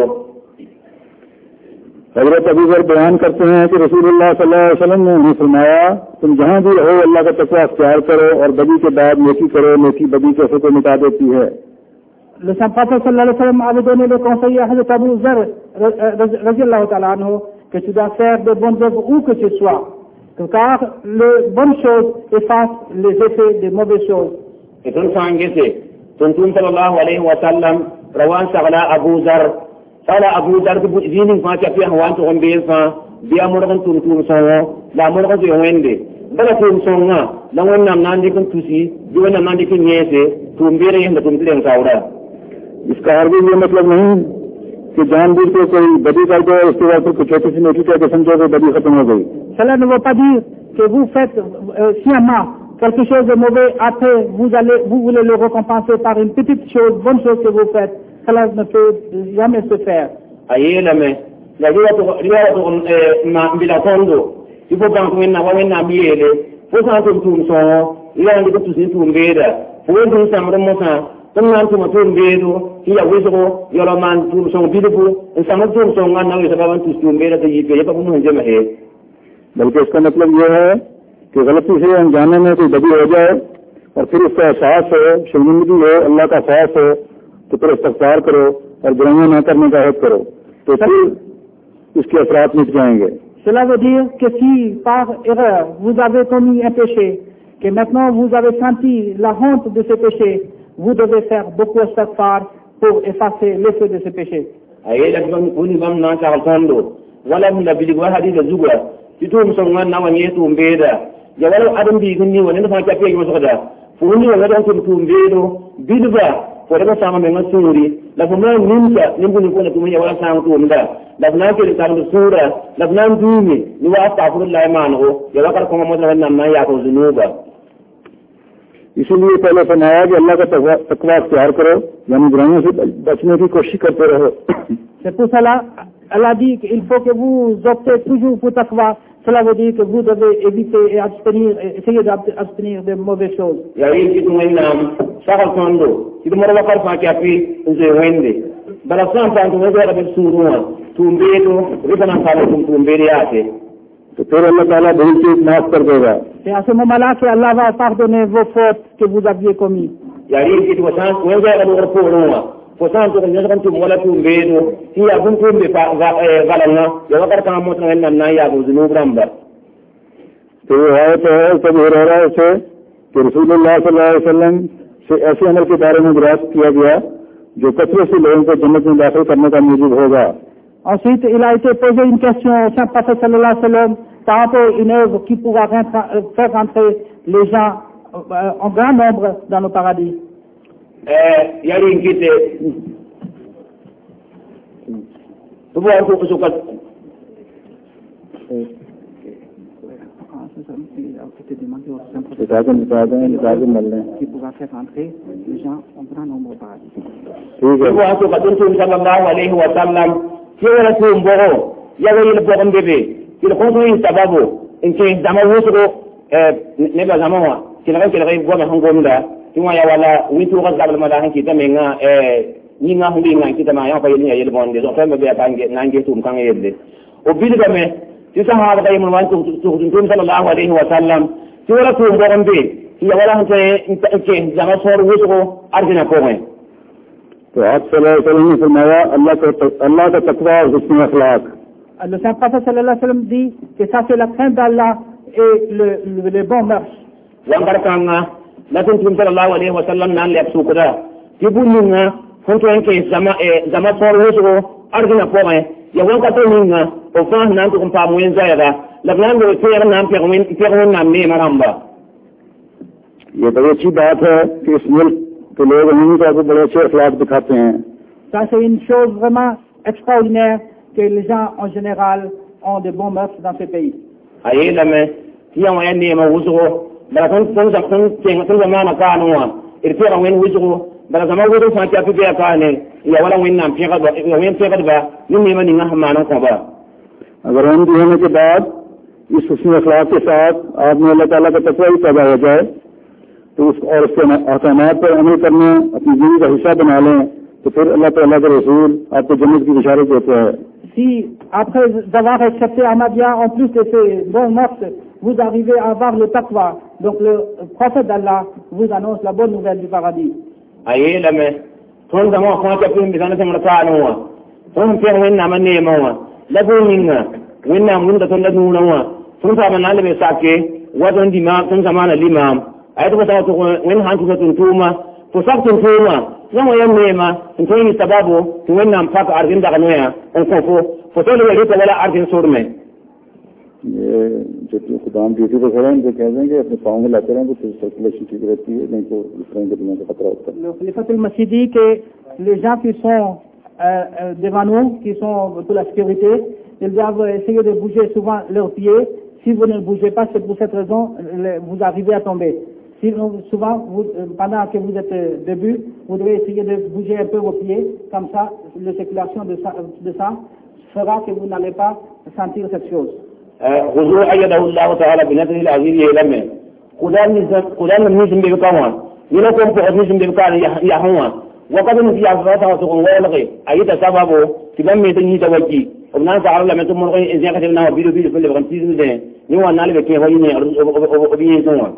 हजरत अबू ज़र बयान करते हैं कि रसूलुल्लाह सल्लल्लाहु अलैहि वसल्लम ने उन्हें फरमाया तुम जहां भी रहो अल्लाह का तकवा अख्तियार करो और बदी के बाद नेकी करो नेकी बदी कैसे को मिटा देती है Le Saint Prophète sallallahu alayhi wa sallam avait donné le conseil à Hazrat Abu Zar radiallahu ta'ala anhu que tu dois faire de bonnes œuvres où que tu sois, car les bonnes choses effacent les effets des mauvaises choses. e tõnd sã n gese tʋm sallallahu alayhi wa sallam ra wa n sagla abu zar sagla abu zar tɩ zĩig fãa kɛp yaa wa n tʋg n beel fãa bɩ a modg n tʋm tʋʋm-sõngo la a modg n zoe wẽnde bala tʋʋm-sõngã la wẽnnaam na n dɩk n tusi bɩ wẽnnaam na n dɩk n yẽese tʋʋm-beer yẽsda tʋm tɩ reng taoora इसका हरगिज ये मतलब नहीं कि जानबूझ के कोई बदी कर दो उसके बाद फिर कुछ छोटी सी नेकी करके समझो कि बदी खत्म हो गई Cela ne veut pas dire que vous faites sciemment quelque chose de mauvais, après vous voulez le récompenser par une petite chose, bonne chose que vous faites. Cela ne peut jamais se faire. a yeelame la riwa wa tʋg n mbɩla tõndo tɩ fo bãng tɩ wẽnnaam yeele fo sã n tʋm tʋʋm-sõngo ya n dɩk n tus ne tʋʋm-beeda fo wen tɩ n sãmd mosã tɩ na n tʋma tʋʋm-beedo tɩ ya wɩsgo yaola maan tʋʋm-sõng bilfu n sãmd tʋʋm-sõngã n na n wɩsa bab n tus tʋʋm-beeda tɩ yɩpe ya pa bũmb sẽn zems बल्कि इसका मतलब यह है कि गलती से अनजाने में कोई बदी हो जाए और फिर उसका एहसास हो शर्मिंदगी हो अल्लाह का ख्यास हो तो फिर इस्तग़फ़ार करो और बुराइयां न करने का अहद करो तो फिर इसके असरात मिट जाएंगे Cela veut dire que si par erreur vous avez commis un péché, que maintenant vous avez senti la honte de ce péché, vous devez faire beaucoup d'istighfar pour effacer l'effet de ce péché. a yeela tɩ bãmb kuni bãmb na n sagl tõndo wala b la bilg wa hadisa zugã tɩ tʋʋm-sõngã n na wa yẽ tʋʋm-beeda ya wala ãdem-biig n niwã ned fãa kɛp ya yõsgda fo ni wa wẽd n tʋm tʋʋm-beedo bilba fo rẽg n sãam mengã sũuri la fo na n nimsa nimbũni fo na tʋm ya wala sãang tʋʋmda la fo na n kell tagd sũura la fo na n duume ne wa astagfirullah maanego ya wakat kõngã mosã wẽnnaam na n yaak f zunuuba इसीलिए पहले फरमाया कि अल्लाह का तकवा अख्तियार करो यानी बुराइयों से बचने की कोशिश करते रहो C'est pour cela, Allah dit qu'il faut que vous optez toujours pour taqwa. Cela veut dire que vous devez éviter et abstenir, essayer d'abstenir de mauvaises choses. ya yɩl tɩ tɩ wẽnnaam sagl tõndo tɩ d mor wakat fãa kɛpɩ n zoe wẽnde bala sã n paam tɩ wẽn zoɛɛga bɩ sũurẽ wã tʋʋm-beedo rɩta na n paam tʋm tʋʋm-beed yaase तो फिर अल्लाह ताला भूल के माफ कर देगा C'est à ce moment-là que Allah va pardonner vos fautes que vous aviez commises. ya rɩl tɩ fo sã wẽn zoɛɛga logr poorẽ wã fo sã n tʋg n yõsg n tʋm wala tʋʋm-beedo tɩ yaa bũmb tʋʋmbe valengã ya wakat kãngã mosã wẽnnaam na n yaag zunub rãmba तो ये आयत है सब हो रहा है उसे कि रसूलुल्लाह सल्लल्लाहु अलैहि वसल्लम से ऐसे अमल के बारे में दराज किया गया जो कसरत से लोगों को जन्नत में दाखिल करने का मूजिब होगा Ensuite, il a été posé une question au Saint Prophète sallallahu alayhi wa sallam par rapport à une œuvre qui pourra faire rentrer les gens en grand nombre dans le paradis. ya rɩn kɩte tɩ b wa tʋg sʋka de demander au Saint-Prophète qui pourra faire entrer les gens en grand nombre au paradis. Ninga hunga kita ma ya fa yini yel bonde so fa be bange nange tum kan yelle o bil game ti sahaba kay mun wan tu sallallahu alaihi wa sallam ti wala tu ngombe ti wala hante ke jama sor wuso arjina ko है तो आप सल्लल्लाहु अलैहि वसल्लम ने फरमाया अल्लाह का तकवा और हुस्न अखलाक Le Saint-Prophète sallallahu alayhi wa sallam dit que ça c'est la crainte d'Allah et les bons mœurs. Wangarkanga lakin sallallahu alayhi wa sallam nan le sukura ti bunninga fonto enke zama sor wuso arjina ko है ya wanka to ninga o fa nan to pa mo enza ya la nan do te nan pe nan me maramba ये बड़ी अच्छी बात है कि इस मुल्क के लोग उन्हीं को बड़े अच्छे अखलाक दिखाते हैं Ça c'est une chose vraiment extraordinaire que les gens en général ont de bons mœurs dans ce pays. Aye la me tiya wa yanne ma wuso da kan zamana kanwa irfe ran wen wuso da zaman wuso fa ta fi ka ne ya wala wen nan fi ka ba ni ma ni ngahma ko ba अगर हम होने के बाद इस हुस्न अखलाक के साथ आपने अल्लाह ताला का तकवा ही पैदा हो जाए तो और उसके अहकामात पर अमल करने अपनी जिंदगी का हिस्सा बना लें तो फिर अल्लाह ताला के रसूल आपको जन्नत की बिशारत देते हैं Si après avoir accepté Ahmadiyya, en plus de ces bons mœurs, vous arrivez à avoir le taqwa, donc le prophète d'Allah vous annonce la bonne nouvelle du paradis. Aye la me ton da mo ko ta pin bi sana sama ta anwa ton pe wenna manne mawa la boninga wenna mun da ton da nuna wa ton ta man alabe sake wadon di ma ton zamana limam ay to ta to wen han to tun tuma to sak tun tuma yawa yamme ma to ni sababu to wenna faka arjin da kanoya on ko to le ri ta wala arjin surme ये जो खुदाम ड्यूटी पे खड़े हैं उनको कह देंगे अपने पाँव में लाते रहें तो सर्कुलेशन ठीक रहती है नहीं तो इस तरह के दुनिया का खतरा होता है Le Khalifa al-Masih dit que les gens qui sont devant nous, qui sont pour la sécurité, ils doivent essayer de bouger souvent leurs pieds. Si vous ne bougez pas, c'est pour cette raison vous arrivez à tomber. Souvent, pendant que vous êtes debout, vous devez essayer de bouger un peu vos pieds, comme ça, la circulation de sang fera que vous n'allez pas sentir cette chose. غزو أيده الله تعالى بنصره العزيز يلمه قدام نجم بكوان يلكم فقد نجم بكان يحوان وقد نفي عصراته سقون ولغي أيضا سببه تبمي تنهي توجي وبنان تعالى لما تمر غي إنسان كتبناه بيدو في اللي بغنسيز مدين نوان نالي بكيه ويني وبيه سنوان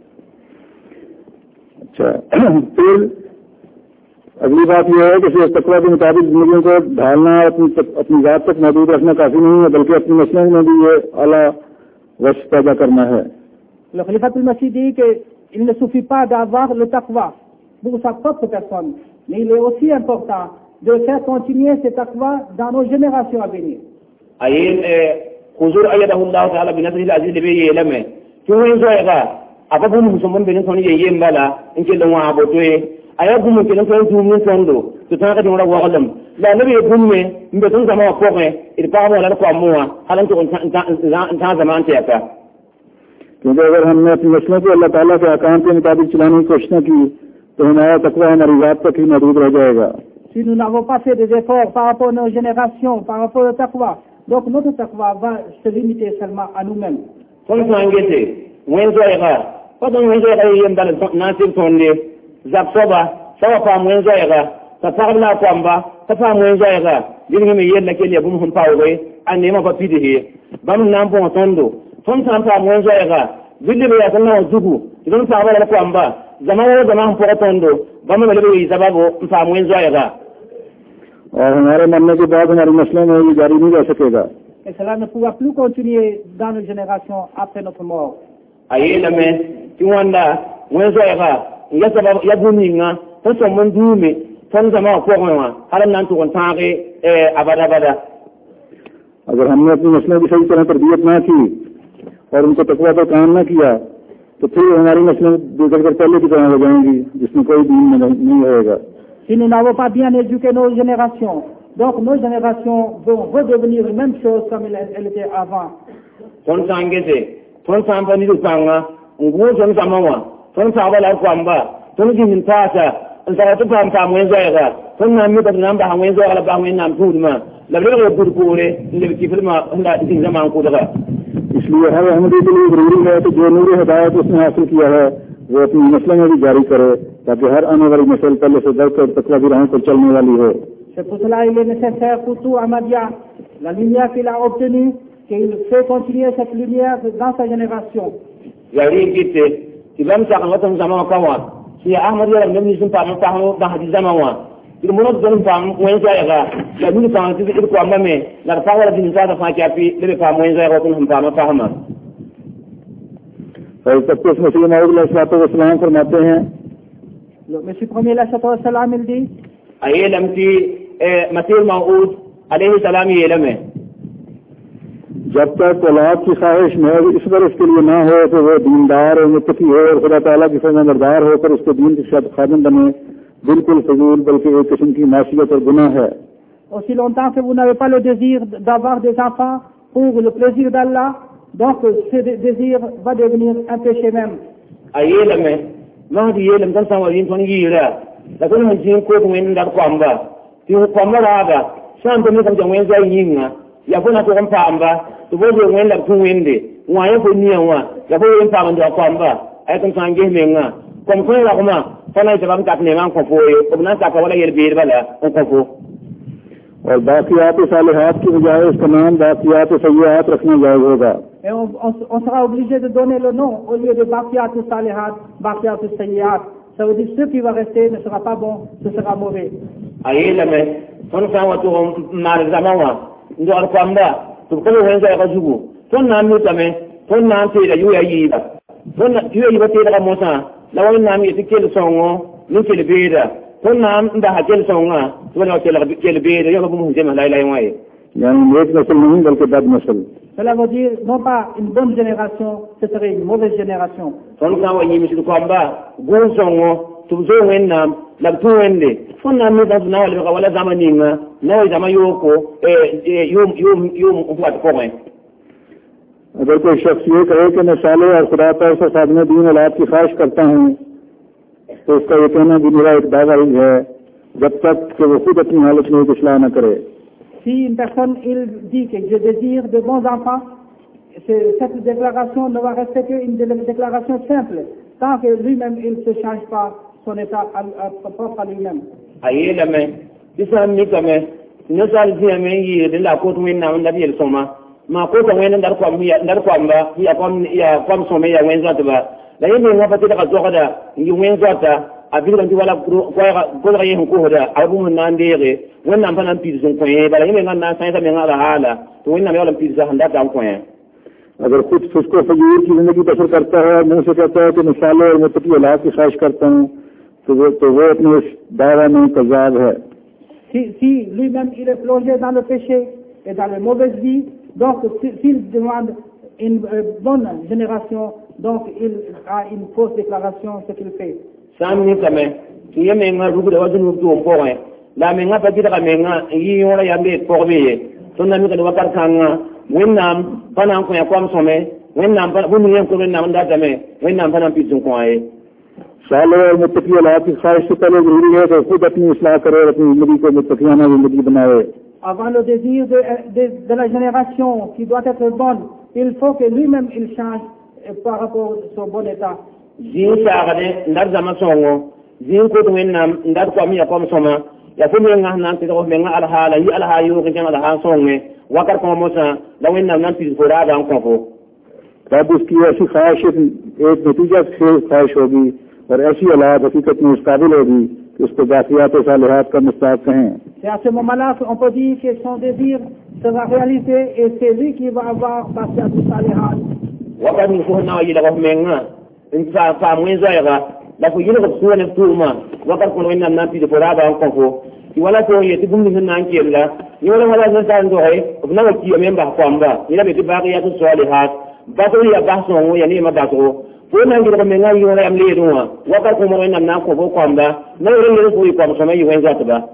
अच्छा फिर अगली बात यह है कि सिर्फ तकवा के मुताबिक जिंदगी को ढालना अपनी जात तक महदूद रखना काफी नहीं है बल्कि अपनी मसलों में भी ये आला वश पैदा करना है Le Khalifa al-Masih dit qu'il ne suffit pas d'avoir le taqwa pour sa propre personne, mais il est aussi important de faire continuer ce taqwa dans nos générations à venir. Ayin huzur ayyadahu Allah ta'ala bi nasrihi al-aziz bi yelame tuwen zoyga ababu musulman bin soni yeyem bala inke don wa abotoye ayagu mun kenan ko tumun tondo to ta ka dum ra walam la nabi gumme mbe ton zama ko ne irpa mo la ko amwa halan to ta zaman ta ka क्योंकि अगर हमने अपनी मसलों को अल्लाह ताला के अहकाम के मुताबिक चलाने की कोशिश की तो हमारा तकवा हमारी जात तक ही महदूद रह जाएगा Si nous n'avons pas fait des efforts par rapport à nos générations, par rapport au taqwa, donc notre taqwa va se limiter seulement à nous-mêmes. Comme ça engagé wen zoyga pas don wen zoyga yem dal nasir tonde zak soba sawa pa wen zoyga ta parla kwamba ta fa wen zoyga dinga me yella kele bum hum pawe anne ma fa pidi bam nan bon tondo ton san pa wen zoyga bille be yasanna zugu don sa wala kwamba zaman po tondo bam me le sababu fa wen zoyga और हमारे मरने के बाद हमारे मसलों में ये जारी नहीं रह सकेगा Et cela ne pourra plus continuer dans nos générations après notre mort. Aye la me tiwanda wen zoyga ya sababu ya buninga to so mon dume ton zaman ko wa halan nan to kontaare abada अगर हमने अपनी मसलों की सही तरह तरबियत ना की और उनको तकवा पर काम न किया तो फिर हमारी मसलें बिगड़कर पहले की तरह हो जाएंगी जिसमें कोई दीन नहीं होगा Si nous n'avons pas bien éduqué nos générations, donc nos générations vont redevenir la même chose comme elles étaient avant. Ton sangete ton sampani du panga ngwo jon samawa ton sabala kwamba ton jimin tata an sa to pam pam wen zaira ton na mi da nan ba wen zaira ba wen nam tudma la le ko kure le ki firma handa din zaman ko daga इसलिए हर अहमदी के लिए जरूरी है कि जो नूर हिदायत उसने हासिल किया है वो अपनी नस्लों में भी जारी करे ताकि हर आने वाली नस्ल पहले से दर्द और तकवा की राहों पर चलने वाली हो। C'est pour cela qu'il est nécessaire pour tout Ahmadiyya, la lumière qu'il a obtenue, qu'il fait continuer cette lumière dans sa génération. Yari kite ibam sa kan watan zaman kawa si Ahmadiyya da mun sun fara ta hawo ba hadi zaman wa il mo no don fam wen ja ga la mun fa ti ko amma me la fa wala din sa da fa kafi le fa wen ja ga kun hum fa ma fahama और सबको मसीह मौद सलाम फरमाते हैं Monsieur premier la salam il dit ayelam ti मसीह मौद अलैहि सलाम ये लमे जब तक औलाद की ख्वाहिश महज इस वर्ष के लिए ना हो तो वो दीनदार और मुत्तकी हो और खुदा ताला की फरमाबरदार होकर उसके दीन के साथ खादिम बने बिल्कुल फजूल बल्कि एक किस्म की मासियत और गुनाह है। Aussi longtemps que vous n'avez pas le désir d'avoir des enfants pour le plaisir d'Allah, donc ce désir va devenir un péché même. Ayelame mahdi yelam dan sawarin ton yira la kun han jin ko wen dar kwamba ti kwamba raga san to mi kan wen zai yinga ya kuna to kan pamba to bo wen la kun wende wa ya ko niyanwa ya bo wen pamba ndo kwamba ay kan sange menga kom ko la kuma fana ta bam tak ne man ko foye ko na ta ka wala yer beer bala ko ko और बाकियात सालिहात की बजाय उसका नाम बाकियात सय्यात रखना जायज होगा। Et on sera obligé de donner le nom au lieu de Baqiyat Salihat, Baqiyat Sayyiat. Ça veut dire ce qui va rester ne sera pas bon, ce sera mauvais. Ayelame ton sa wa to mar zamawa ndo ar kwamba to ko wen zai ka jugo ton na mi tame ton na te da yuya yi ba ton na yuya yi ba te da mosa la wani na mi tikel songo ni kel beda ton na nda ha kel songa to na kel beda yo ko mu jema la ilaha illa यानी नेक नस्ल नहीं बल्कि बद नस्ल। Cela veut dire non pas une bonne génération, ce serait une mauvaise génération. ton sa wa yi mi su kwamba go songo to zo wen na la tu wende ton na mi da na wala zamani nga na wa zama yoko yum wat ko mai अगर कोई शख्स ये कहे कि मैं साले और खुदा पर से साधने दीन औलाद की ख्वाहिश करता हूँ तो उसका ये कहना भी मेरा एक दावा ही है जब तक कि वो खुद अपनी हालत में इस्लाह न करे। Si une personne il dit que je désire de bons enfants, cette déclaration ne va rester qu'une déclaration simple, tant que lui-même il ne se change pas son état propre à lui-même. Ayelame bisa mi kame no sal dia me yi de la ko to na on da bi el soma ma ko to wen dar kwam ba ya kwam so me ya wen zata ba la yemi nga pati da zo kada ngi wen zata abin kan wala ko ga yin ko da abu mun nan dere wannan fa nan pizon ko ye bala yemi nga na sai ta me nga la hala to wannan me wala pizza handa ta ko ye अगर खुद फुस्को फजूल की जिंदगी बसर करता है मुंह से कहता है कि मैं साले और मुत्तकी औलाद की ख्वाहिश करता हूँ तो वो अपने उस दावा में कज़ाब है। Si lui-même il est plongé dans le péché et dans les mauvaises vies, donc s'il demande une bonne génération, donc il a une fausse déclaration ce qu'il fait. Sami kame ki yeme nga rubu da wajinu to mboye la me nga pati da me nga yi yora yambe porbiye tonna mi ka wakar kanga wennam bana ko ya kwam some wennam bana bunu yen ko wennam da dame wennam bana pizun ko ay साले और मुत्तकी औलाद की ख्वाहिश से पहले जरूरी है कि खुद अपनी इस्लाह करे और अपनी जिंदगी को मुत्तकियाना जिंदगी बनाए। Avant le désir de la génération qui doit être bonne, il faut que lui-même il change par rapport à son bon état. Zin saagade ndar zama songo zin ko wennam ndar ko mi ya kom soma ya fu nga nan te ko me nga alhala yi alhayo ko jang alha songe wakar ko mosa la wennam nan pi ko ra dan ko ko तब उसकी ऐसी ख्वाहिश एक नतीजा से ख्वाहिश होगी और ऐसी औलाद हकीकत में इस काबिल होगी कि उस पर बाकियात सालिहात का मुस्ताक कहें। C'est à ce moment-là qu'on peut dire que son désir sera réalisé et c'est lui qui va avoir bakiat salihat. wakar ni ko na yi la ko me nga in fa mo zaira la ko yino ko suwane tuma wakar ko wennam nan pi ko ra dan ko ko wala ko yeti bum ni nan kella ni wala nan tan do hay na ko ki memba ko amba ni la be bakiat salihat bato ya baso ngo ya ni ma baso ko nan ngi ko me ngai yo am le do wakar ko mo nan na ko ko amba na re ko ko so me yo en zat ba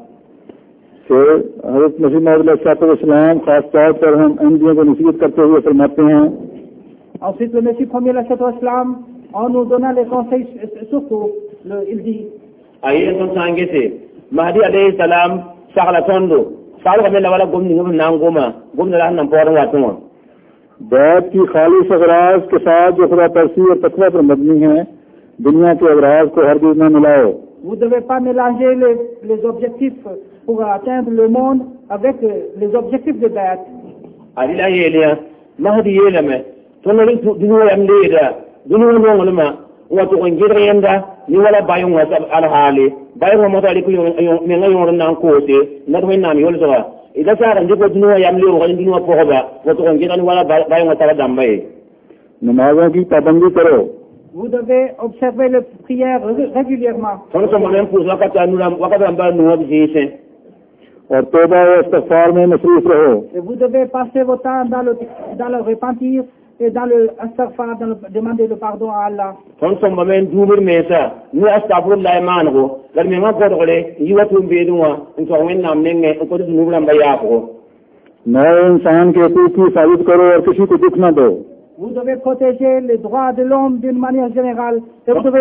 फिर हज़रत मसीह मौद अलैहिस्सलाम खास तौर पर हम अहमदियों को नसीहत करते हुए फरमाते हैं। Ensuite le Messie premier l'islam en nous donnant les conseils, surtout, il dit, ayi ton sangete mahdi alayhi salam sagala tondo sagala kamela wala gomni ngom nangoma gomna la nan poran watuma बैत की खालिश अगराज के साथ जो खुदा तरसी और तकवा पर मबनी है, दुनिया के अगराज को हरगिज़ न मिलाओ। Vous ne devez pas mélanger les objectifs pour atteindre le monde avec les objectifs de Ba'at. alila yelia mahdi yelame tonori dunuwa yamleda dunuwa ngolma wato ngir yenda ni wala bayon wa al hali bayon mo tali ko me ngayon nan ko te na do nan yol sawa ida sara ndiko dunuwa yamle o ngin dunuwa ko ba wato ngir ni wala bayon wa tala dambe नमाजों की पाबंदी करो। Vous devez observer les prières régulièrement. ton so même pour la kata nulam wakata ba nuwa bise और तौबा और इस्तिग़फ़ार में मसरूफ रहो। Et vous devez passer votre temps dans le repentir et dans le astaghfar, dans le demander le pardon à Allah. ton so même dubur mesa ni astaghfirullah mango dar me ngako dole yiwatu bedunwa to wenna menge ko du nulam ba yako नए इंसान के हकूक़ की हिफाजत करो और किसी को दुख न दो। Vous devez protéger les droits de l'homme d'une manière générale et vous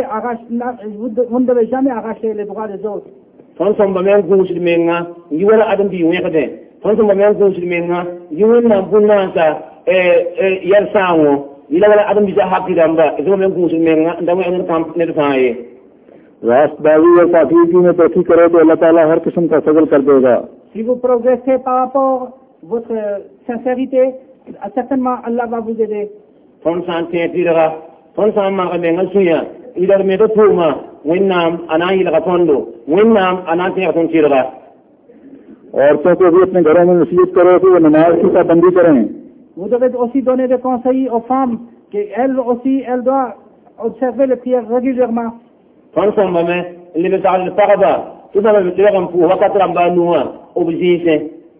ne devez jamais arracher les droits des autres. ton so même gusul menga yiwala adam bi wekade ton so même gusul menga yiwala bunanta yar sango ila wala adam bi hakki damba so même gusul menga ndamo en kamp ne taye रास्तबाजी और पाकीज़गी में तरक्की करो तो अल्लाह ताला हर किस्म का फजल कर देगा। Si vous progressez par rapport à votre sincérité, certainement Allah va vous aider. ton santé tira ton sama ga menga suya ila me to tuma winnam anayi la tondo winnam anati ton tira औरतों को भी अपने घरों में नसीहत करो कि वो नमाज की पाबंदी करें। Vous devez aussi donner des conseils aux femmes qu'elles aussi, elles doivent observer les prières régulièrement. ton sama me libe sa'al taqaba tudama bi tiragam fu wakatram ba nuwa objise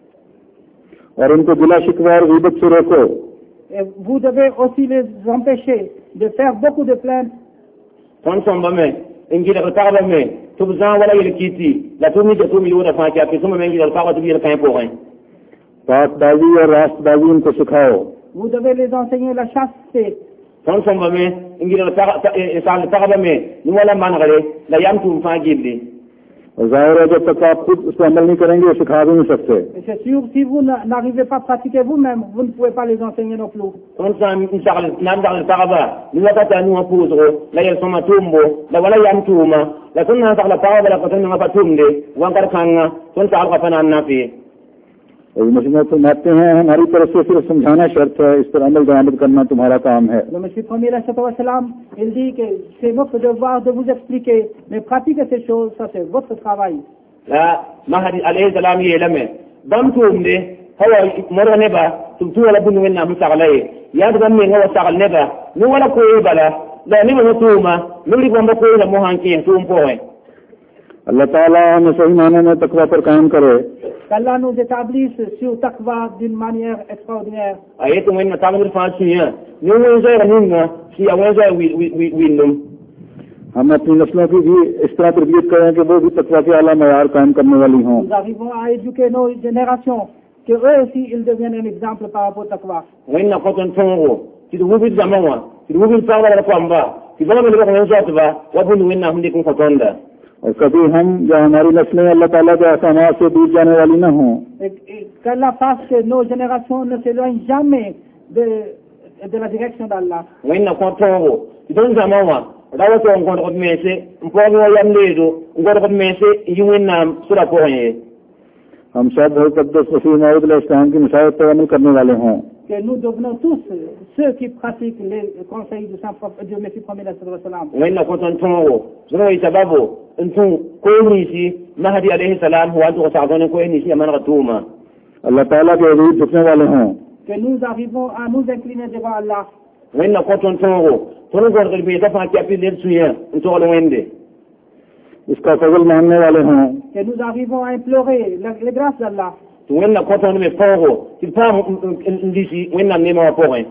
और उनको गिला शिकवा और गीबत से रोको। Et vous devez aussi les empêcher de faire beaucoup de plaintes. ton sama me ingi da taqaba me tubzan wala yelkiti la tumi da tumi wala fa ka pisuma me ngi da taqaba tubi kan po kan पाकबाजी और रास्तबाजी उनको सिखाओ। Vous devez les enseigner la chasteté. ton sama me ingi da taqaba me ni wala man gare la yamtu fa gibli और जाहिर है जब तक आप खुद उस पर अमल नहीं करेंगे सिखा भी नहीं सकते। Et c'est sûr, si vous n'arrivez pas à pratiquer vous-même, vous ne pouvez pas les enseigner non plus. ton sam insal nan dal taqaba ni wata ta nuwa puzro la yel soma tumbo la wala yamtuma la tunna taqla taqaba la qatan ma patumde wankar kanga ton sa alqa fanan nafi और machine फरमाते हैं हमारी तरफ से सिर्फ समझाना शर्त है, इस पर अमल दरामद करना तुम्हारा काम है। Le Messie premier salam, il dit que c'est votre devoir de vous expliquer, mais pratiquer ces choses, ça c'est votre travail. la mahdi alayhi salam yelame bam tumde hawa moro neba tumtu wala bunu wenna musagalaye ya daga me ngawa sagal neba ni wala ko bala la ni mo tuma ni bomba ko la mo hanke tum poe अल्लाह ताला हमें सही माने में तकवा पर कायम करे। Qu'Allah nous établisse sur taqwa d'une manière extraordinaire. ayetu wenna tamur fasiya ni wenza ninga si awenza windum हम अपनी नस्लों की भी इस तरह तरबियत करें कि वो भी तकवा के आला मयार कायम करने वाली हों। Nous arrivons à éduquer nos générations, que eux aussi ils deviennent un exemple par rapport au taqwa. wenna koton tongo ti wubi zamawa ti wubi tawa la kwamba ti bala me ko wenza tba wabunu wenna hunde kun kotonda और कभी हम या हमारी नस्लें अल्लाह ताला के अहकामात से दूर जाने वाली न हों। Et qu'Allah fasse que nos générations ne s'éloignent jamais de la direction d'Allah. wenna ko tongo don zamawa rawa to ngon ko mese mpogo yamledo ngor ko mese yuwenna sura ko ye हम सब मुक़द्दस मसीह मौऊद अलैहिस्सलाम की नसीहत पर अमल करने वाले हों। Que nous devenons tous ceux qui pratiquent les conseils du Messie premier salam. wenna ko ton tongo zuro sababu entu ko ni si mahdi alayhi salam huwa to sa'don ko ni si man ratuma अल्लाह ताला के हजूर झुकने वाले हों। Que nous arrivons à nous incliner devant Allah. wenna ko ton tongo tono gor be ta fa kapi le suya to lo wende इसका फजल मानने वाले हों। Que nous arrivons à implorer les grâces d'Allah. wenna ko ton me tongo ti pam ndisi wenna ne ma poe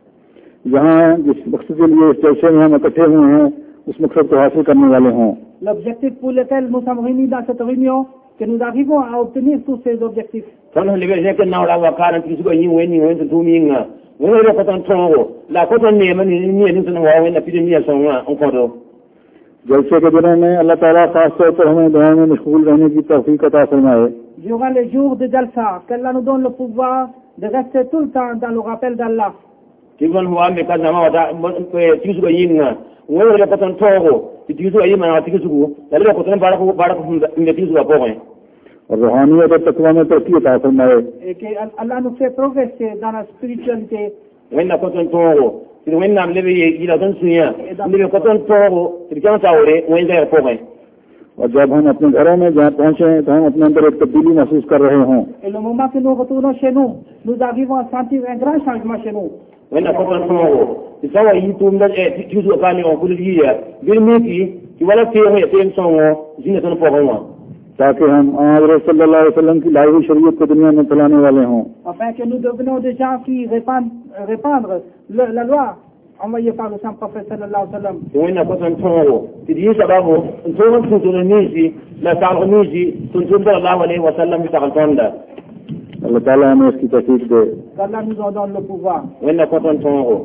जहाँ जिस मकसद के लिए इस जलसे में हम इकट्ठे हुए हैं उस मकसद को हासिल करने वाले हों। L'objectif pour lequel nous sommes réunis dans cette réunion, que nous arrivons à obtenir tous ces objectifs. ton libe je ke nawla wa kana ti su ko yin weni wen tu minga وين كتن تونغو لا كتن نيمن ني نسن واوين في دنيا سونوا انكودو जलसे के दिनों में अल्लाह ताला खास तौर पर हमें दुआ में मशगूल रहने की तौफीक अता फरमाए। Durant les jours de Jalsa, qu'Allah nous donne le pouvoir de rester tout le temps dans le rappel d'Allah. Kibon huwa me kaza ma wada tisu ga yinga wala le katan togo tisu ga yima tisu go dale ko tan bara ko ne tisu ga pogo और रूहानियत और तकवा में तरक्की अता फरमाए। Et que Allah nous fait progresser dans la spiritualité. wenna katan togo ti wenna lebe ila dan sunya lebe katan togo ti kan taore wenna pogo और जब हम अपने घरों में जहाँ पहुँचे तो हम अपने अंदर एक तब्दीली महसूस कर रहे हों। Et le moment que nous retournons chez nous, nous arrivons à sentir un grand changement chez nous. wenna katan togo ti sawa yitum da tisu ga ni on kuliya bil miki ti wala te ho te songo jinna tan pogo ताकि हम हज़रत सल्लल्लाहु अलैहि वसल्लम की लाई हुई शरीयत को दुनिया में फैलाने वाले हों। Afin que nous devenions des gens qui répandre la loi envoyée par le saint prophète sallallahu alayhi wa sallam. wenna katan togo ti di sababu togo tuntun nisi la ta'al nisi tuntun sallallahu alayhi wa sallam ta qaltonda अल्लाह ताला हमें इसकी तौफीक दे। qu'Allah nous en donne le pouvoir. wenna katan togo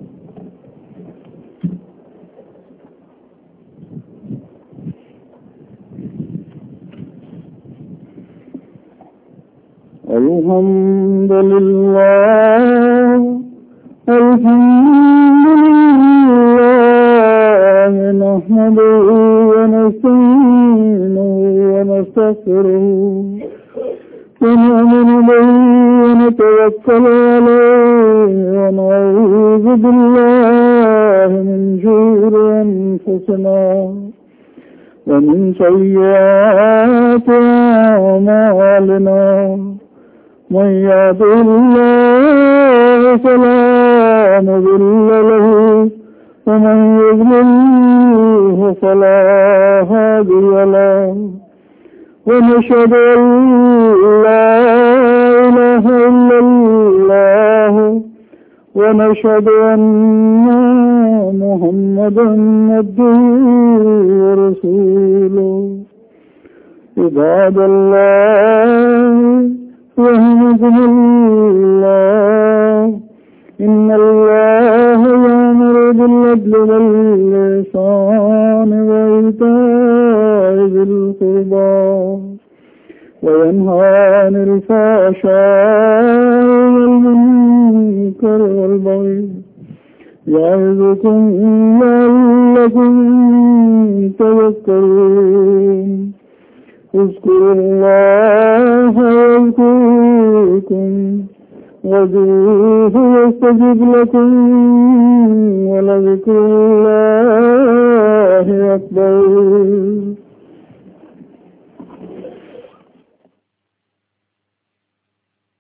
الحمد لله الحمد لله نحمده ونستعينه ونستغفره ونؤمن به ونتوكل عليه ونعوذ بالله من شرور أنفسنا ومن سيئات أعمالنا من يهده الله فلا مضل له ومن يضلله فلا هادي له ونشهد أن لا إله إلا الله ونشهد أن محمدا عبده ورسوله عباد الله رحمكم الله إن الله يأمر بالعدل والإحسان وإيتاء ذي القربى وينهى عن الفحشاء والمنكر والبغي يعظكم لعلكم تذكرون اذكروا الله يذكركم وادعوه يستجب لكم ولذكر الله أكبر